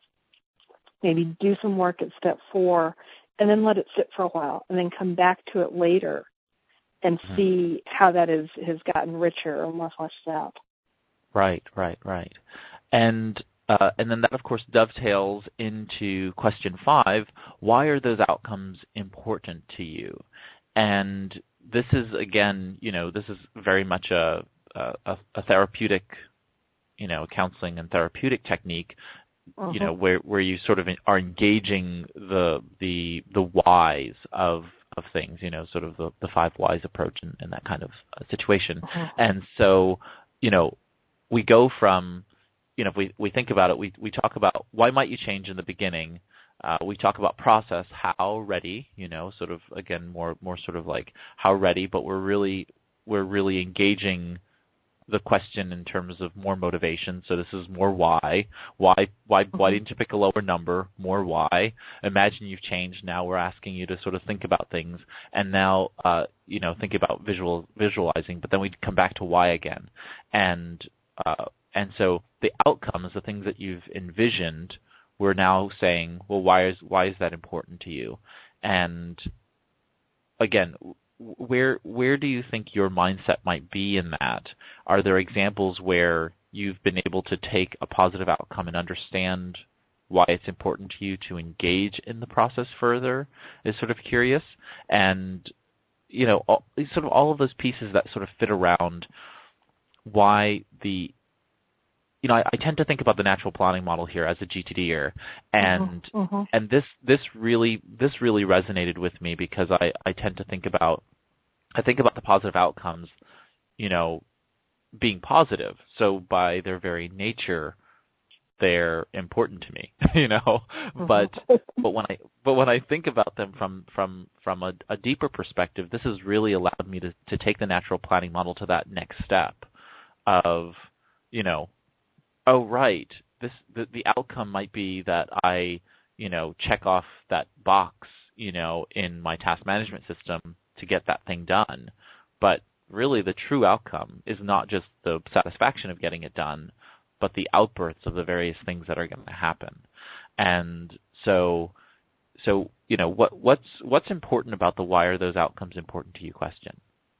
maybe do some work at step four and then let it sit for a while and then come back to it later and mm-hmm. see how that is, has gotten richer or more fleshed out. Right, right, right. And uh, and then that, of course, dovetails into question five, why are those outcomes important to you? And this is, again, you know, this is very much a, a, a therapeutic you know, counseling and therapeutic technique, uh-huh. you know, where, where you sort of are engaging the the the whys of of things, you know, sort of the, the five whys approach in, in that kind of uh, situation. Uh-huh. And so, you know, we go from, you know, if we, we think about it, we, we talk about why might you change in the beginning. Uh, we talk about process, how ready, you know, sort of, again, more more sort of like how ready, but we're really we're really engaging the question in terms of more motivation. So this is more why. Why why why didn't you pick a lower number? More why. Imagine you've changed. Now we're asking you to sort of think about things, and now uh, you know think about visual visualizing. But then we come back to why again, and uh, and so the outcomes, the things that you've envisioned, we're now saying, well, why is why is that important to you? And again, Where where do you think your mindset might be in that? Are there examples where you've been able to take a positive outcome and understand why it's important to you to engage in the process further? Is sort of curious. And, you know, all, sort of all of those pieces that sort of fit around why the You know, I, I tend to think about the natural planning model here as a G T D-er, and uh-huh, uh-huh. and this this really this really resonated with me because I, I tend to think about I think about the positive outcomes, you know, being positive. So by their very nature, they're important to me, you know. Uh-huh. But but when I but when I think about them from from from a, a deeper perspective, this has really allowed me to to take the natural planning model to that next step of, you know. Oh, right. This the, the outcome might be that I, you know, check off that box, you know, in my task management system to get that thing done. But really the true outcome is not just the satisfaction of getting it done, but the outbursts of the various things that are going to happen. And so, so you know, what what's what's important about the why are those outcomes important to you question?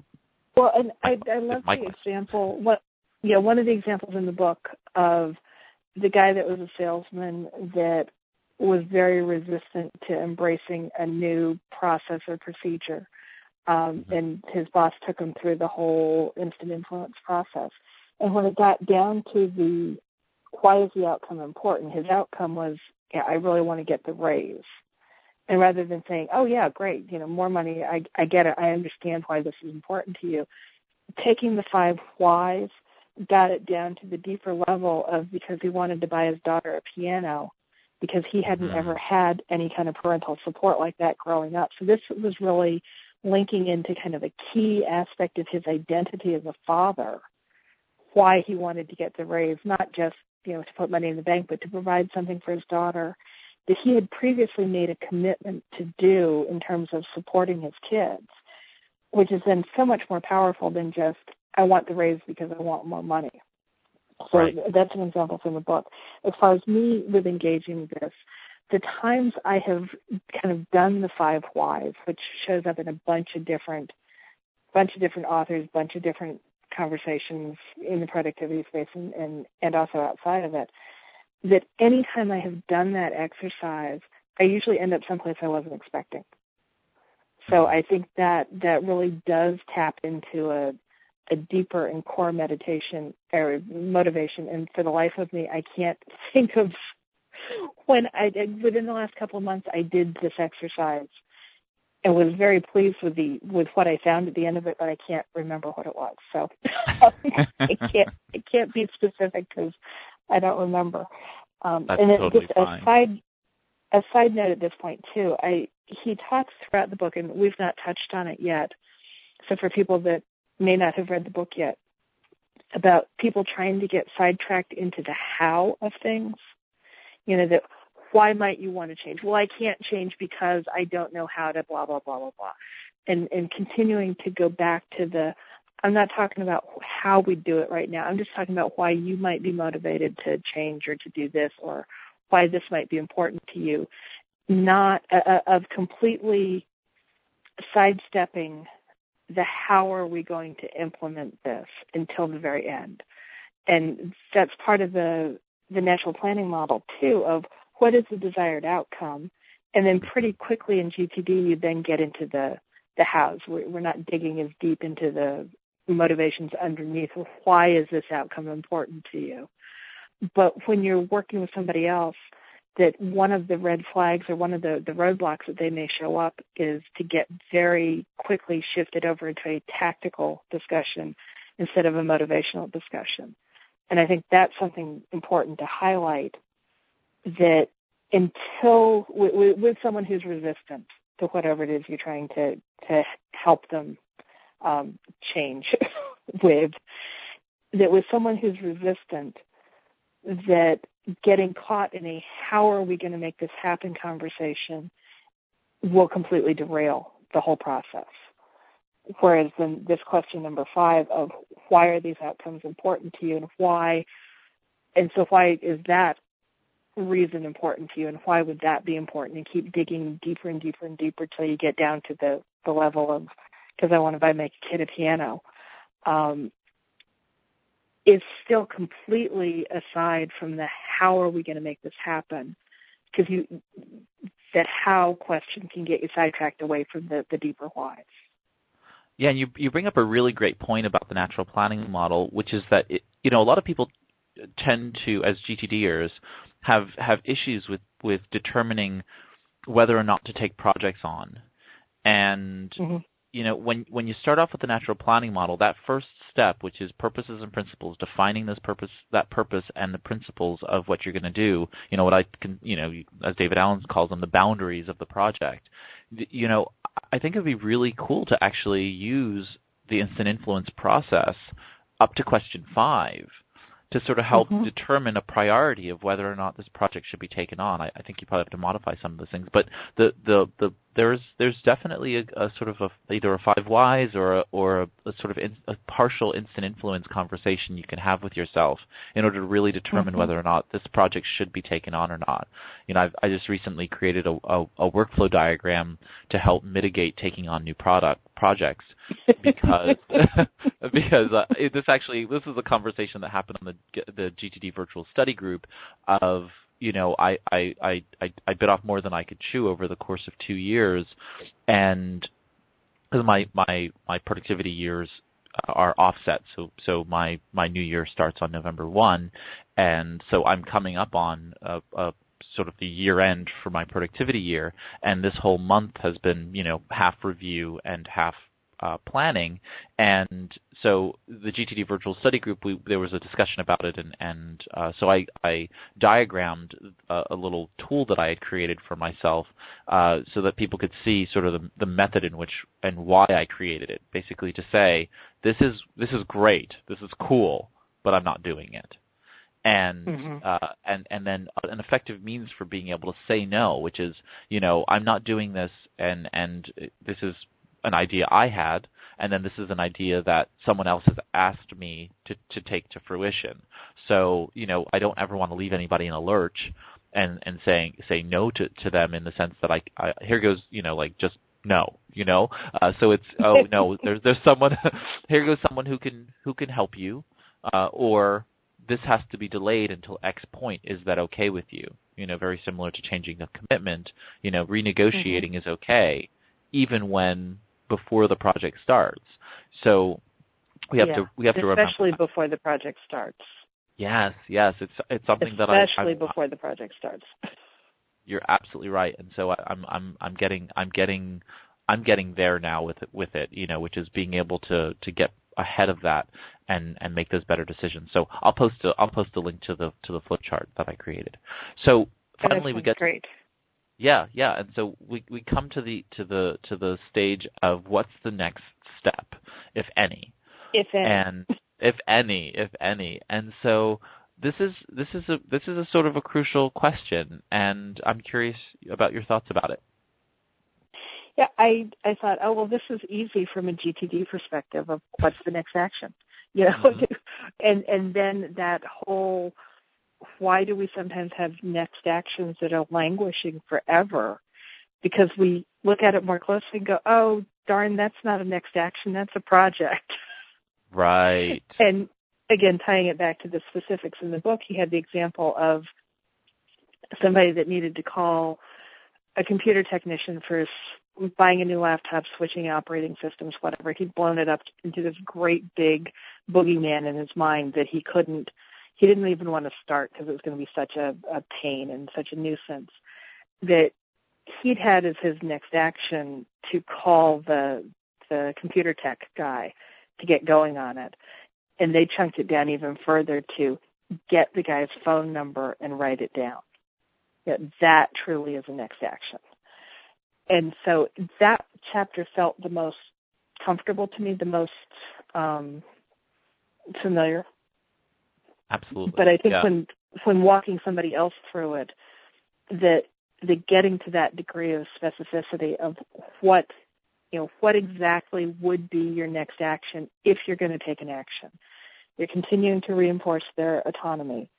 Well, and I, I love the question. example. What Yeah, one of the examples in the book of the guy that was a salesman that was very resistant to embracing a new process or procedure. Um, mm-hmm. And his boss took him through the whole instant influence process. And when it got down to the why is the outcome important, his outcome was, yeah, I really want to get the raise. And rather than saying, oh, yeah, great, you know, more money, I, I get it, I understand why this is important to you, taking the five whys, got it down to the deeper level of because he wanted to buy his daughter a piano because he hadn't mm-hmm. ever had any kind of parental support like that growing up. So this was really linking into kind of a key aspect of his identity as a father, why he wanted to get the raise, not just, you know, to put money in the bank, but to provide something for his daughter that he had previously made a commitment to do in terms of supporting his kids, which is then so much more powerful than just, I want the raise because I want more money. So right. that's an example from the book. As far as me with engaging this, the times I have kind of done the five whys, which shows up in a bunch of different, bunch of different authors, bunch of different conversations in the productivity space and, and, and also outside of it, that any time I have done that exercise, I usually end up someplace I wasn't expecting. So I think that that really does tap into a, a deeper and core meditation or motivation. And for the life of me, I can't think of when I did, within the last couple of months, I did this exercise and was very pleased with the with what I found at the end of it, but I can't remember what it was. So I can't I can't be specific because I don't remember. Um, That's and then totally just fine. a side a side note at this point too, I he talks throughout the book, and we've not touched on it yet. So for people that may not have read the book yet, about people trying to get sidetracked into the how of things. You know, that why might you want to change? Well, I can't change because I don't know how to blah, blah, blah, blah, blah. And, and continuing to go back to the, I'm not talking about how we do it right now. I'm just talking about why you might be motivated to change or to do this or why this might be important to you. Not uh, of completely sidestepping the how are we going to implement this until the very end. And that's part of the the natural planning model, too, of what is the desired outcome. And then pretty quickly in G T D, you then get into the, the hows. We're, we're not digging as deep into the motivations underneath. Why is this outcome important to you? But when you're working with somebody else, that one of the red flags or one of the, the roadblocks that they may show up is to get very quickly shifted over into a tactical discussion instead of a motivational discussion. And I think that's something important to highlight, that until with, with someone who's resistant to whatever it is you're trying to, to help them um, change with, that with someone who's resistant, that getting caught in a how are we going to make this happen conversation will completely derail the whole process. Whereas then this question number five of why are these outcomes important to you and why, and so why is that reason important to you and why would that be important, and keep digging deeper and deeper and deeper till you get down to the, the level of, because I want to buy my kid a piano, um, is still completely aside from the how are we going to make this happen, because you that how question can get you sidetracked away from the, the deeper whys. Yeah, and you you bring up a really great point about the natural planning model, which is that it, you know a lot of people tend to, as G T Ders, have have issues with, with determining whether or not to take projects on, and mm-hmm. you know when when you start off with the natural planning model, that first step, which is purposes and principles, defining this purpose, that purpose, and the principles of what you're going to do. You know what I can, you know, as David Allen calls them, the boundaries of the project. You know, I think it would be really cool to actually use the instant influence process up to question five to sort of help mm-hmm. determine a priority of whether or not this project should be taken on. I, I think you probably have to modify some of those things, but the the, the there's there's definitely a, a sort of a, either a five whys or a, or a, a sort of in, a partial instant influence conversation you can have with yourself in order to really determine mm-hmm. whether or not this project should be taken on or not. You know, I've, I just recently created a, a, a workflow diagram to help mitigate taking on new product projects because because uh, it, this actually this is a conversation that happened on the the G T D virtual study group of. You know, I, I, I, I, I bit off more than I could chew over the course of two years, and because my, my, my productivity years are offset, so so my, my new year starts on November first, and so I'm coming up on a, a sort of the year end for my productivity year, and this whole month has been, you know, half review and half Uh, planning, and so the G T D virtual study group, we, there was a discussion about it, and, and uh, so I, I diagrammed a, a little tool that I had created for myself uh, so that people could see sort of the, the method in which and why I created it, basically to say, this is this is great, this is cool, but I'm not doing it. And mm-hmm. uh, and and then an effective means for being able to say no, which is, you know, I'm not doing this, and and this is an idea I had, and then this is an idea that someone else has asked me to, to take to fruition. So, you know, I don't ever want to leave anybody in a lurch and, and saying say no to, to them in the sense that I, I here goes, you know, like just no, you know. Uh, so it's oh no, there's there's someone here goes someone who can who can help you, uh, or this has to be delayed until X point. Is that okay with you? You know, very similar to changing the commitment. You know, renegotiating mm-hmm. is okay, even when before the project starts. So we have yeah, to we have to remember especially before the project starts. Yes, yes, it's it's something especially that I especially before the project starts. You're absolutely right, and so I, I'm I'm I'm getting I'm getting I'm getting there now with it with it, you know, which is being able to to get ahead of that and and make those better decisions. So I'll post a I'll post a link to the to the flip chart that I created. So finally we get great. Yeah, yeah, and so we we come to the to the to the stage of what's the next step, if any, if any, and if any, if any, and so this is this is a this is a sort of a crucial question, and I'm curious about your thoughts about it. Yeah, I I thought, oh well, this is easy from a G T D perspective of what's the next action, you know, mm-hmm. and and then that whole. Why do we sometimes have next actions that are languishing forever? Because we look at it more closely and go, oh, darn, that's not a next action, that's a project. Right. And again, tying it back to the specifics in the book, he had the example of somebody that needed to call a computer technician for buying a new laptop, switching operating systems, whatever. He'd blown it up into this great big boogeyman in his mind that he couldn't He didn't even want to start because it was going to be such a, a pain and such a nuisance that he'd had as his next action to call the the computer tech guy to get going on it. And they chunked it down even further to get the guy's phone number and write it down. Yeah, that truly is a next action. And so that chapter felt the most comfortable to me, the most um, familiar. Absolutely. But I think yeah. when when walking somebody else through it, that the getting to that degree of specificity of what you know what exactly would be your next action if you're going to take an action, you're continuing to reinforce their autonomy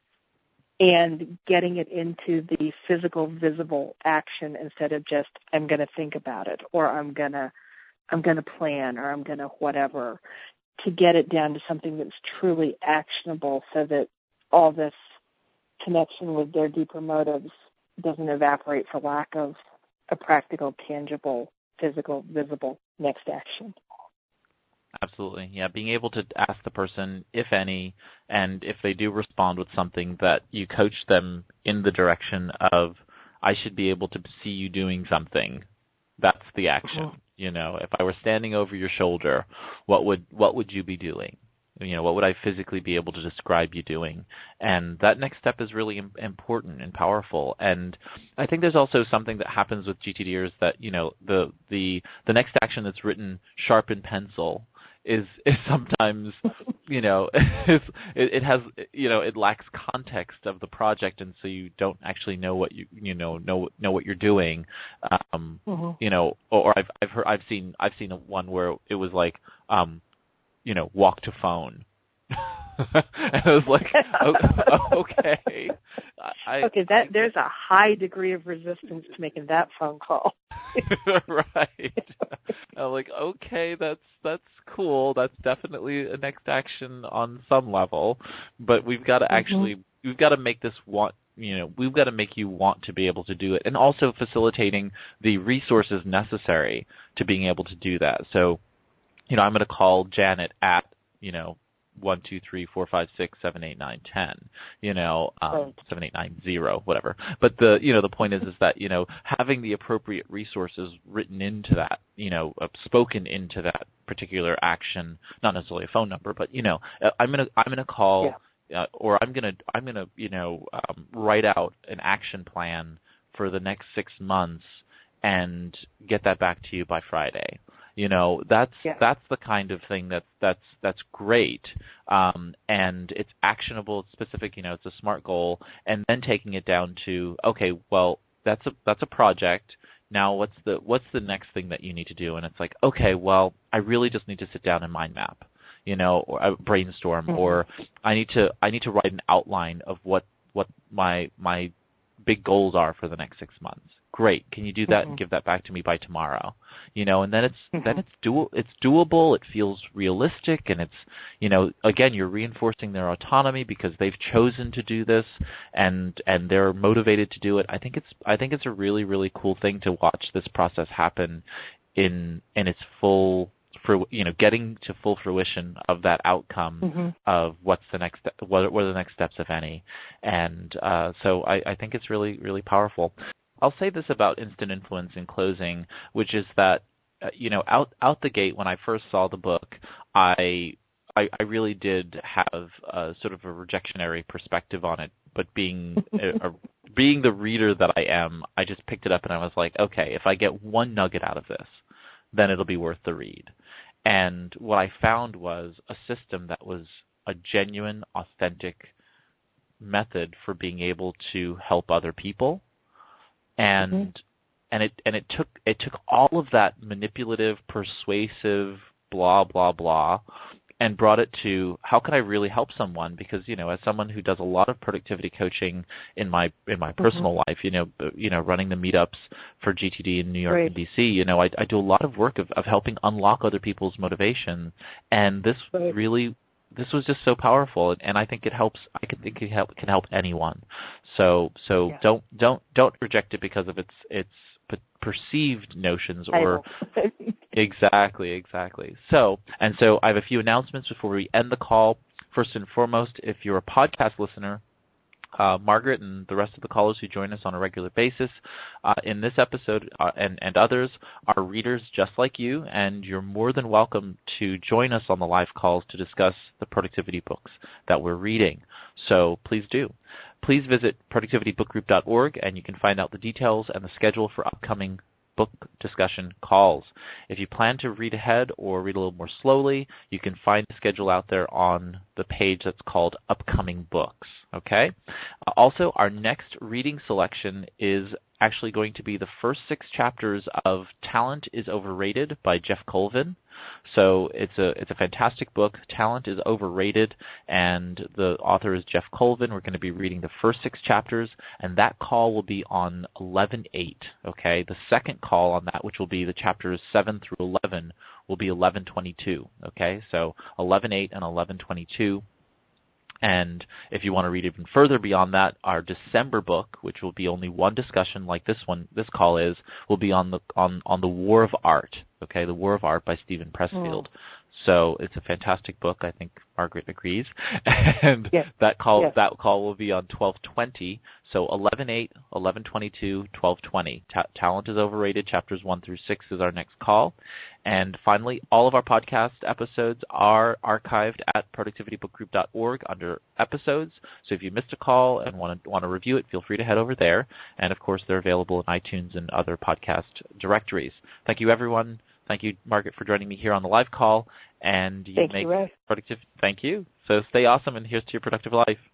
and getting it into the physical, visible action instead of just I'm going to think about it or I'm gonna I'm going to plan or I'm going to whatever. To get it down to something that's truly actionable so that all this connection with their deeper motives doesn't evaporate for lack of a practical, tangible, physical, visible next action. Absolutely. Yeah, being able to ask the person, if any, and if they do respond with something, that you coach them in the direction of, I should be able to see you doing something. That's the action. Mm-hmm. You know, if I were standing over your shoulder, what would what would you be doing? You know, what would I physically be able to describe you doing? And that next step is really im- important and powerful. And I think there's also something that happens with G T D ers that, you know, the the the next action that's written sharp in pencil is is sometimes, you know, it, it has, you know, it lacks context of the project, and so you don't actually know what you you know know know what you're doing. Um, mm-hmm. You know, or, or I've I've heard I've seen I've seen one where it was like, um, you know, walk to phone. And I was like, oh, okay. I, okay, that I, there's a high degree of resistance to making that phone call. Right. I'm like, okay, that's that's cool. That's definitely a next action on some level, but we've got to mm-hmm. actually we've got to make this want. You know, we've got to make you want to be able to do it, and also facilitating the resources necessary to being able to do that. So, you know, I'm going to call Janet at, you know, one, two, three, four, five, six, seven, eight, nine, ten, you know, um, right. seven, eight, nine, zero, whatever. But the, you know, the point is, is that, you know, having the appropriate resources written into that, you know, uh, spoken into that particular action, not necessarily a phone number, but, you know, uh, I'm going to, I'm going to call, yeah. uh, or I'm going to, I'm going to, you know, um, write out an action plan for the next six months and get that back to you by Friday. You know, that's yeah. that's the kind of thing that that's that's great, um, and it's actionable, it's specific. You know, it's a SMART goal, and then taking it down to, okay, well, that's a that's a project. now what's the what's the next thing that you need to do? And it's like, okay, well, I really just need to sit down and mind map, you know, or uh, brainstorm, mm-hmm. or I need to I need to write an outline of what what my my big goals are for the next six months. Great. Can you do that mm-hmm. and give that back to me by tomorrow? You know, and then it's mm-hmm. then it's do it's doable. It feels realistic, and it's, you know, again, you're reinforcing their autonomy because they've chosen to do this, and and they're motivated to do it. I think it's I think it's a really really cool thing to watch this process happen in in its full. For, you know, getting to full fruition of that outcome mm-hmm. of what's the next, what, what are the next steps, if any. And uh, so I, I think it's really, really powerful. I'll say this about instant influence in closing, which is that, uh, you know, out, out the gate when I first saw the book, I, I, I really did have a, sort of a rejectionary perspective on it. But being a, a, being the reader that I am, I just picked it up and I was like, okay, if I get one nugget out of this, then it'll be worth the read. And what I found was a system that was a genuine, authentic method for being able to help other people. And mm-hmm. and it and it took it took all of that manipulative, persuasive, blah, blah, blah, and brought it to how can I really help someone? Because, you know, as someone who does a lot of productivity coaching in my in my mm-hmm. personal life, you know, you know, running the meetups for G T D in New York right. and D C, you know, I, I do a lot of work of, of helping unlock other people's motivation, and this right. really, this was just so powerful, and I think it helps. I can think it help, can help anyone. So so yeah. don't don't don't reject it because of its its perceived notions or exactly exactly so and so I have a few announcements before we end the call. First and foremost, if you're a podcast listener, uh, Margaret and the rest of the callers who join us on a regular basis uh, in this episode uh, and, and others are readers just like you, and you're more than welcome to join us on the live calls to discuss the productivity books that we're reading. So please do. Please visit productivity book group dot org, and you can find out the details and the schedule for upcoming book discussion calls. If you plan to read ahead or read a little more slowly, you can find the schedule out there on the page that's called Upcoming Books. Okay. Uh, also, our next reading selection is actually going to be the first six chapters of Talent is Overrated by Jeff Colvin. So it's a it's a fantastic book. Talent is Overrated, and the author is Jeff Colvin. We're going to be reading the first six chapters, and that call will be on eleven eight. Okay, the second call on that, which will be the chapters seven through eleven, will be eleven twenty-two. Okay, so eleven eight and eleven twenty-two. And if you want to read even further beyond that, our December book, which will be only one discussion like this one, this call is, will be on the on, on the War of Art. Okay, The War of Art by Steven Pressfield. Oh. So it's a fantastic book. I think Margaret agrees. And yes. that call yes. that call will be on twelve twenty. So eleven eight, eleven twenty-two, twelve twenty. Ta- Talent is Overrated, chapters one through six is our next call. And finally, all of our podcast episodes are archived at productivity book group dot org under episodes. So if you missed a call and want to want to review it, feel free to head over there. And of course, they're available in iTunes and other podcast directories. Thank you, everyone. Thank you, Margaret, for joining me here on the live call. And you Thank make you, Ray. productive. Thank you. So stay awesome, and here's to your productive life.